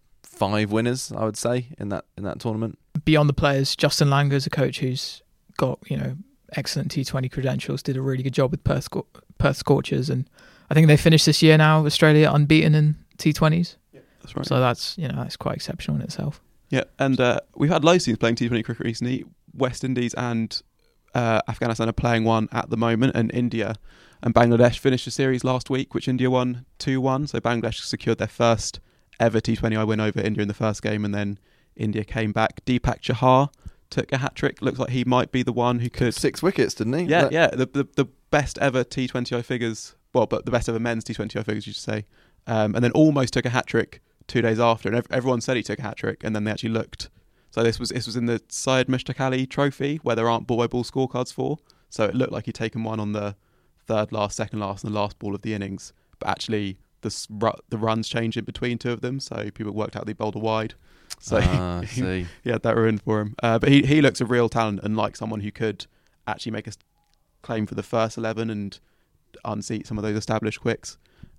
5 winners, I would say, in that tournament.
Beyond the players, Justin Langer is a coach who's got excellent T20 credentials. Did a really good job with Perth Scorchers, and I think they finished this year now, Australia unbeaten in T20s.
Yeah, that's right.
So that's quite exceptional in itself.
Yeah, and we've had loads of teams playing T20 cricket recently. West Indies and Afghanistan are playing one at the moment, and India and Bangladesh finished a series last week, which India won 2-1. So Bangladesh secured their first ever T20I win over India in the first game, and then India came back. Deepak Chahar took a hat-trick. Looks like he might be the one who could...
6 wickets, didn't he?
Yeah. The best ever T20I figures, but the best ever men's T20I figures, you should say. And then almost took a hat-trick 2 days after, and everyone said he took a hat-trick, and then they actually looked. So this was in the Syed Mushtaq Ali Trophy, where there aren't ball-by-ball scorecards for. So it looked like he'd taken one on the third last, second last, and the last ball of the innings. But actually, the runs changed in between two of them, so people worked out they bowled a wide. So he had that ruined for him. But he looks a real talent, and like someone who could actually make a claim for the first 11 and unseat some of those established quicks.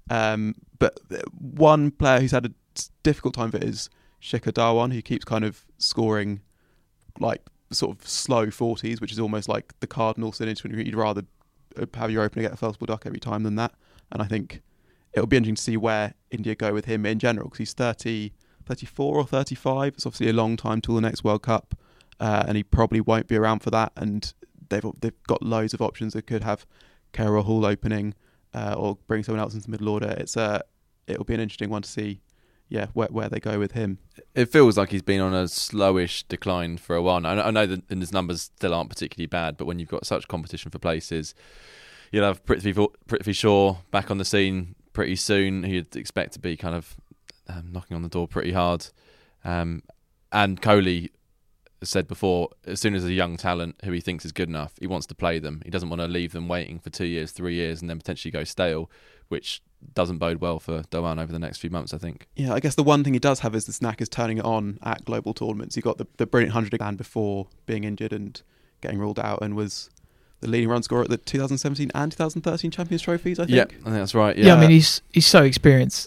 But one player who's had a difficult time of it is Shikhar Dhawan, who keeps kind of scoring like sort of slow 40s, which is almost like the cardinal sin. You'd rather have your opener get a first ball duck every time than that. And I think it'll be interesting to see where India go with him in general, because he's 34 or 35. It's obviously a long time till the next World Cup, and he probably won't be around for that. And they've got loads of options. They could have KL Rahul opening, or bring someone else into the middle order. It'll be an interesting one to see, where they go with him.
It feels like he's been on a slowish decline for a while. I know that his numbers still aren't particularly bad, but when you've got such competition for places, you'll have Prithvi Shaw back on the scene pretty soon, who you'd expect to be kind of knocking on the door pretty hard. And Kohli said before, as soon as a young talent who he thinks is good enough, he wants to play them. He doesn't want to leave them waiting for 2 years, 3 years, and then potentially go stale, which doesn't bode well for Dhawan over the next few months, I think. Yeah,
I guess the one thing he does have is this knack is turning it on at global tournaments. He got the brilliant 100 band before being injured and getting ruled out, and was the leading run scorer at the 2017 and 2013 Champions Trophies, I think.
Yeah, I think that's right.
Yeah, I mean, he's so experienced.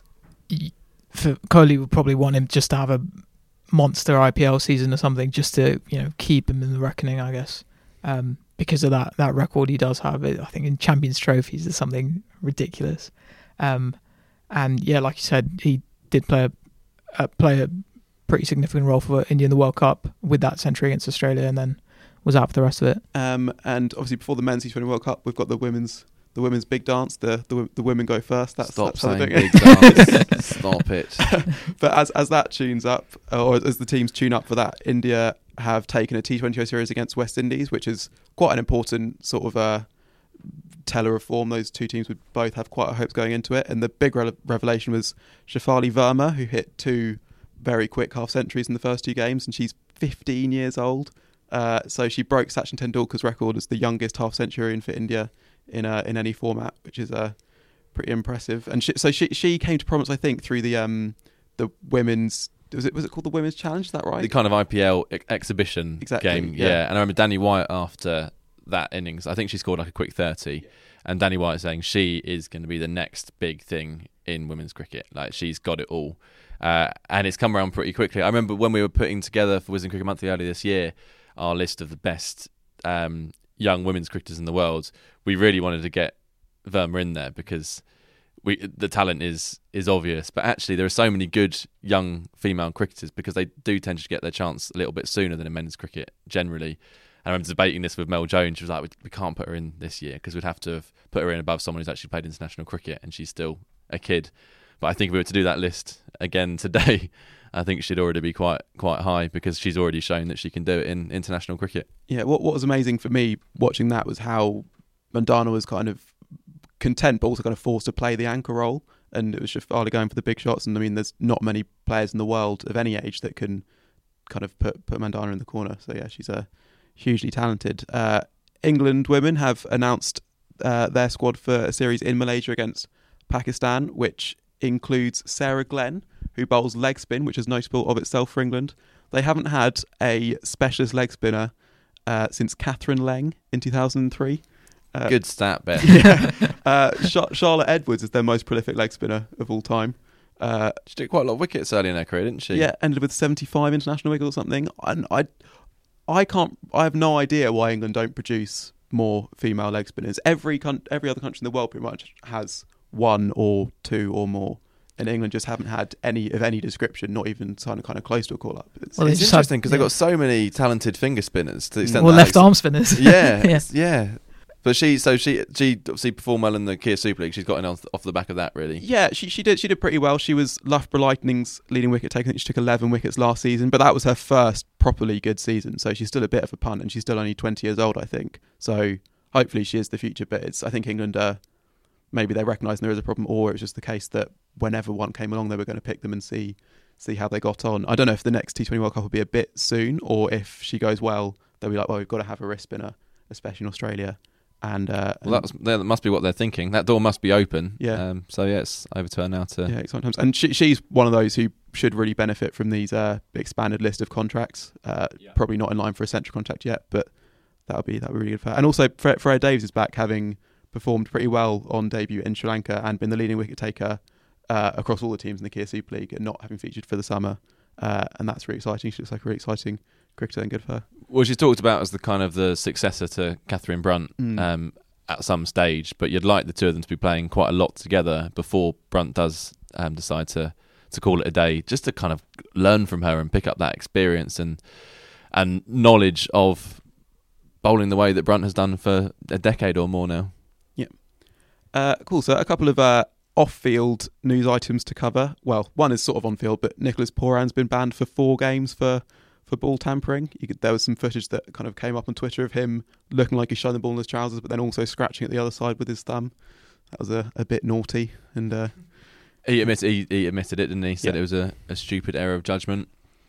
For Kohli would probably want him just to have a monster IPL season or something, just to keep him in the reckoning, I guess. Because of that record he does have, I think in Champions Trophies is something ridiculous. And yeah, like you said, he did play a pretty significant role for India in the World Cup with that century against Australia, and then was out for the rest of it.
And obviously before the men's T20 World Cup, we've got the women's big dance. The women go first.
Stop
that's
saying big dance. Stop it.
But as that tunes up, or as the teams tune up for that, India have taken a T20 series against West Indies, which is quite an important sort of teller of form. Those two teams would both have quite a hopes going into it. And the big revelation was Shefali Verma, who hit 2 very quick half centuries in the first 2 games, and she's 15 years old. So she broke Sachin Tendulkar's record as the youngest half centurion for India in any format, which is pretty impressive. And she came to prominence, I think, through the women's. Was it called the Women's Challenge? Is that right?
The kind of IPL exhibition game. Yeah. And I remember Danny White after that innings, I think she scored like a quick 30, and Danny White saying she is going to be the next big thing in women's cricket. Like, she's got it all. And it's come around pretty quickly. I remember when we were putting together for Wisden Cricket Monthly earlier this year our list of the best young women's cricketers in the world, we really wanted to get Verma in there because the talent is obvious. But actually, there are so many good young female cricketers because they do tend to get their chance a little bit sooner than in men's cricket generally. And I remember debating this with Mel Jones. She was like, we can't put her in this year because we'd have to have put her in above someone who's actually played international cricket, and she's still a kid. But I think if we were to do that list again today, I think she'd already be quite high because she's already shown that she can do it in international cricket.
Yeah, what was amazing for me watching that was how Mandana was kind of content but also kind of forced to play the anchor role, and it was Shafali going for the big shots. And I mean, there's not many players in the world of any age that can kind of put Mandana in the corner. So yeah, she's hugely talented. England women have announced their squad for a series in Malaysia against Pakistan, which includes Sarah Glenn, who bowls leg spin, which is notable of itself for England. They haven't had a specialist leg spinner since Catherine Leng in 2003.
Good stat, Ben.
Charlotte Edwards is their most prolific leg spinner of all time.
She took quite a lot of wickets early in her career, didn't she?
Yeah, ended with 75 international wickets or something. And I have no idea why England don't produce more female leg spinners. Every other country in the world pretty much has one or two or more. And England just haven't had any of any description, not even kind of close to a call-up.
It's interesting because they've got so many talented finger spinners to the extent
left-arm spinners.
Yeah. But she obviously performed well in the Kia Super League. She's gotten off the back of that, really.
Yeah, she did pretty well. She was Loughborough Lightning's leading wicket taker. I think she took 11 wickets last season, but that was her first properly good season. So she's still a bit of a punt, and she's still only 20 years old, I think. So hopefully she is the future. But I think England maybe they're recognising there is a problem, or it was just the case that whenever one came along, they were going to pick them and see how they got on. I don't know if the next T20 World Cup will be a bit soon, or if she goes well, they'll be like, well, we've got to have a wrist spinner, especially in Australia. And that
must be what they're thinking. That door must be open.
Yeah.
So yeah, it's over to her now to.
Yeah, sometimes. And she's one of those who should really benefit from these expanded list of contracts. Probably not in line for a central contract yet, but that would be really good for her. And also, Freya Davies is back, having performed pretty well on debut in Sri Lanka and been the leading wicket taker across all the teams in the Kia Super League, and not having featured for the summer. And that's really exciting. She looks like a really exciting cricketer, and good for her.
Well, she's talked about as the kind of the successor to Catherine Brunt at some stage, but you'd like the two of them to be playing quite a lot together before Brunt does decide to call it a day, just to kind of learn from her and pick up that experience and knowledge of bowling the way that Brunt has done for a decade or more now.
Yeah. Cool. So a couple of off-field news items to cover. Well, one is sort of on-field, but Nicholas Pooran's been banned for 4 games for ball tampering. There was some footage that kind of came up on Twitter of him looking like he's showing the ball in his trousers, but then also scratching at the other side with his thumb. That was a bit naughty. And
he admitted it, didn't he? He said it was a stupid error of judgment.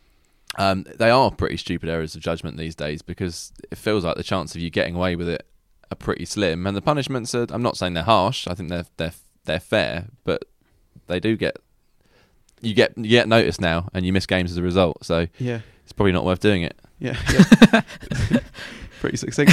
They are pretty stupid errors of judgment these days, because it feels like the chance of you getting away with it are pretty slim, and the punishments are, I'm not saying they're harsh, I think they're fair, but they do get noticed now, and you miss games as a result. So
yeah,
it's probably not worth doing it.
Yeah. Pretty succinct.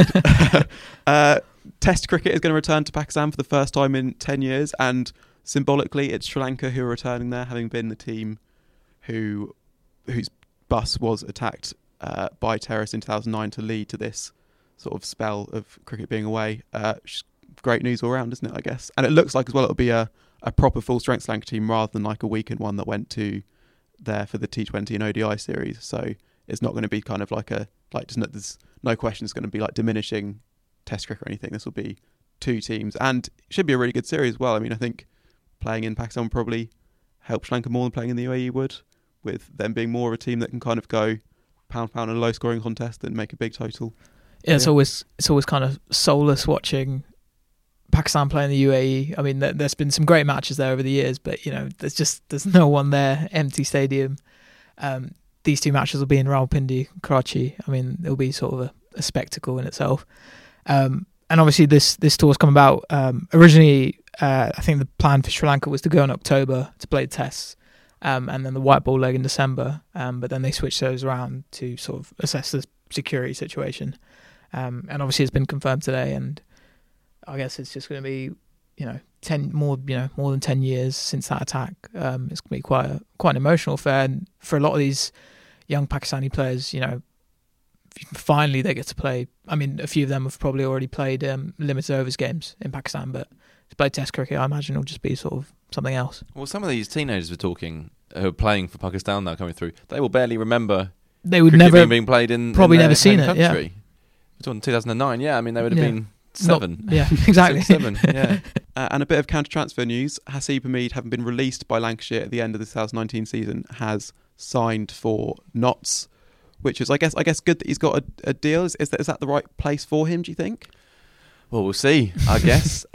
Good. Test cricket is going to return to Pakistan for the first time in 10 years, and symbolically it's Sri Lanka who are returning there, having been the team whose bus was attacked by terrorists in 2009 to lead to this sort of spell of cricket being away. Great news all round, isn't it, I guess? And it looks like as well it'll be a proper full-strength Sri Lanka team rather than like a weakened one that went to there for the T20 and ODI series. So it's not going to be kind of there's no question it's going to be like diminishing Test cricket or anything. This will be 2 teams, and it should be a really good series as well. I mean, I think playing in Pakistan will probably help Sri Lanka more than playing in the UAE would, with them being more of a team that can kind of go pound in a low scoring contest and make a big total.
Yeah, it's always kind of soulless watching Pakistan play in the UAE. I mean, there's been some great matches there over the years, but there's no one there, empty stadium. These 2 matches will be in Rawalpindi, Karachi. I mean, it'll be sort of a spectacle in itself. And obviously this tour's come about. Originally, I think the plan for Sri Lanka was to go in October to play the tests, and then the white ball leg in December. But then they switched those around to sort of assess the security situation. And obviously it's been confirmed today, and I guess it's just going to be, more than 10 years since that attack. It's going to be quite an emotional affair, and for a lot of these young Pakistani players, finally they get to play. I mean, a few of them have probably already played limited overs games in Pakistan, but to play Test cricket, I imagine it'll just be sort of something else.
Well, some of these teenagers we're talking who are playing for Pakistan now coming through, they will barely remember.
They would
cricket
never
being played in
probably
in their
never seen
home
it. Yeah,
country. We're talking 2009. Yeah, I mean they would have been 7.
Yeah, exactly.
6, 7. Yeah.
And a bit of counter-transfer news. Hasib Hamid, having been released by Lancashire at the end of the 2019 season, has signed for Notts, which is, I guess, good that he's got a deal. Is that the right place for him, do you think?
Well, we'll see, I guess.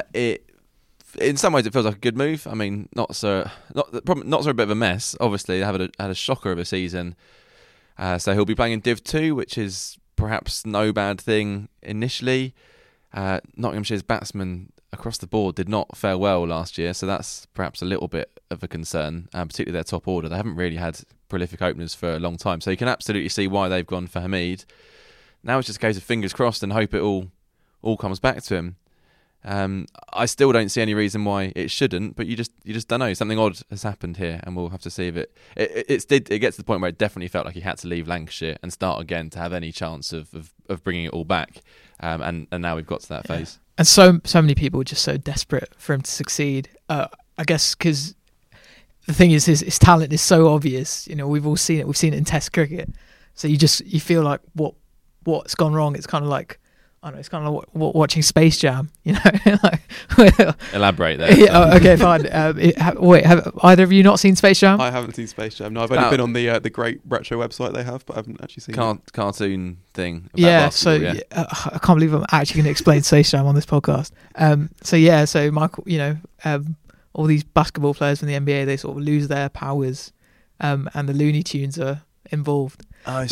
In some ways, it feels like a good move. I mean, Notts are a bit of a mess. Obviously, they had a shocker of a season. So he'll be playing in Div 2, which is perhaps no bad thing initially. Nottinghamshire's batsmen across the board did not fare well last year, so that's perhaps a little bit of a concern, particularly their top order. They haven't really had prolific openers for a long time, so you can absolutely see why they've gone for Hamid. Now it's just a case of fingers crossed and hope it all comes back to him. I still don't see any reason why it shouldn't, but you just don't know. Something odd has happened here, and we'll have to see if it gets to the point where it definitely felt like he had to leave Lancashire and start again to have any chance of bringing it all back. And now we've got to that phase.
And so many people are just so desperate for him to succeed. I guess because the thing is, his talent is so obvious. You know, we've all seen it. We've seen it in Test cricket. So you feel like what's gone wrong. It's kind of like, I don't know, it's kind of like watching Space Jam, you know.
Elaborate there.
Yeah, okay, fine. Wait, have either of you not seen Space Jam?
I haven't seen Space Jam. No, I've only been on the great retro website they have, but I haven't actually seen it.
Cartoon thing. About
Yeah,
basketball,
I can't believe I'm actually going to explain Space Jam on this podcast. So Michael, you know, all these basketball players from the NBA, they sort of lose their powers, and the Looney Tunes are involved. Let's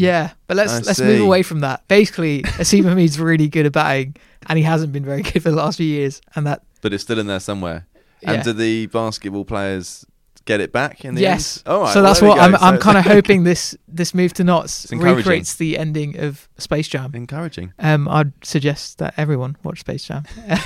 move away from that. Basically, Hasib Hamid's really good at batting, and he hasn't been very good for the last few years.
But it's still in there somewhere.
Yeah.
And do the basketball players get it back in the
yes.
end? All right,
so that's what I'm kind of
So-
hoping this move to Notts
encouraging.
recreates the ending of Space Jam.
Encouraging.
I'd suggest that everyone watch Space Jam.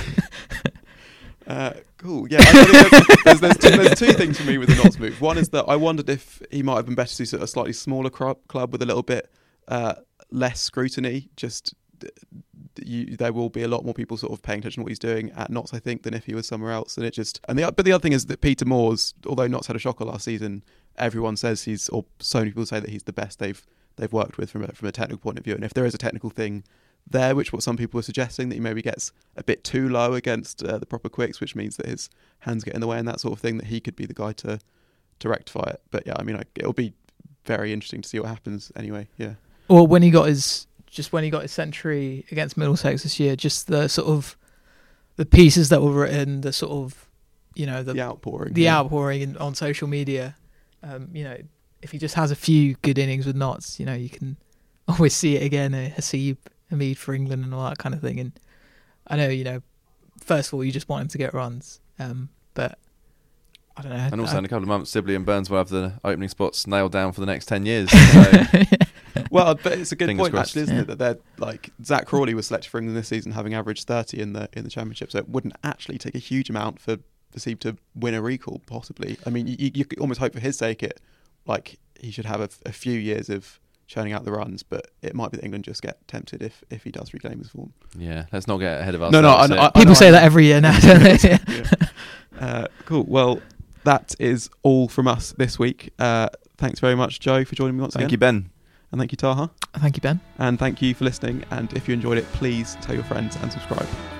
Cool. Yeah, I think there's two things for me with the Notts move. One is that I wondered if he might have been better suited at a slightly smaller club with a little bit less scrutiny. Just there will be a lot more people sort of paying attention to what he's doing at Notts, I think, than if he was somewhere else. But the other thing is that Peter Moores, although Notts had a shocker last season, everyone says or so many people say that he's the best they've worked with from a technical point of view. And if there is a technical thing there, which what some people are suggesting, that he maybe gets a bit too low against the proper quicks, which means that his hands get in the way and that sort of thing, that he could be the guy to rectify it. But yeah, I mean, it'll be very interesting to see what happens anyway. Yeah.
Or when he got his century against Middlesex this year, just the sort of the pieces that were written, the sort of, you know, the outpouring on social media. You know, if he just has a few good innings with Notts, you know, you can always see it again. Hasib Hamid for England and all that kind of thing. And I know, you know, first of all, you just want him to get runs, but I don't know.
And also in a couple of months, Sibley and Burns will have the opening spots nailed down for the next 10 years. So.
Well, but it's a good
Fingers
point,
crossed.
actually, isn't it? That they're like Zach Crawley was selected for England this season, having averaged 30 in the championship. So it wouldn't actually take a huge amount for Hasib to win a recall, possibly. I mean, you could almost hope for his sake he should have a few years of churning out the runs, but it might be that England just get tempted if he does reclaim his form.
Yeah, let's not get ahead of
No,
ourselves.
People say that every year now, don't they?
Yeah. Cool. Well, that is all from us this week. Thanks very much, Joe, for joining me once again.
Thank you, Ben.
And thank you, Taha.
Thank you, Ben.
And thank you for listening. And if you enjoyed it, please tell your friends and subscribe.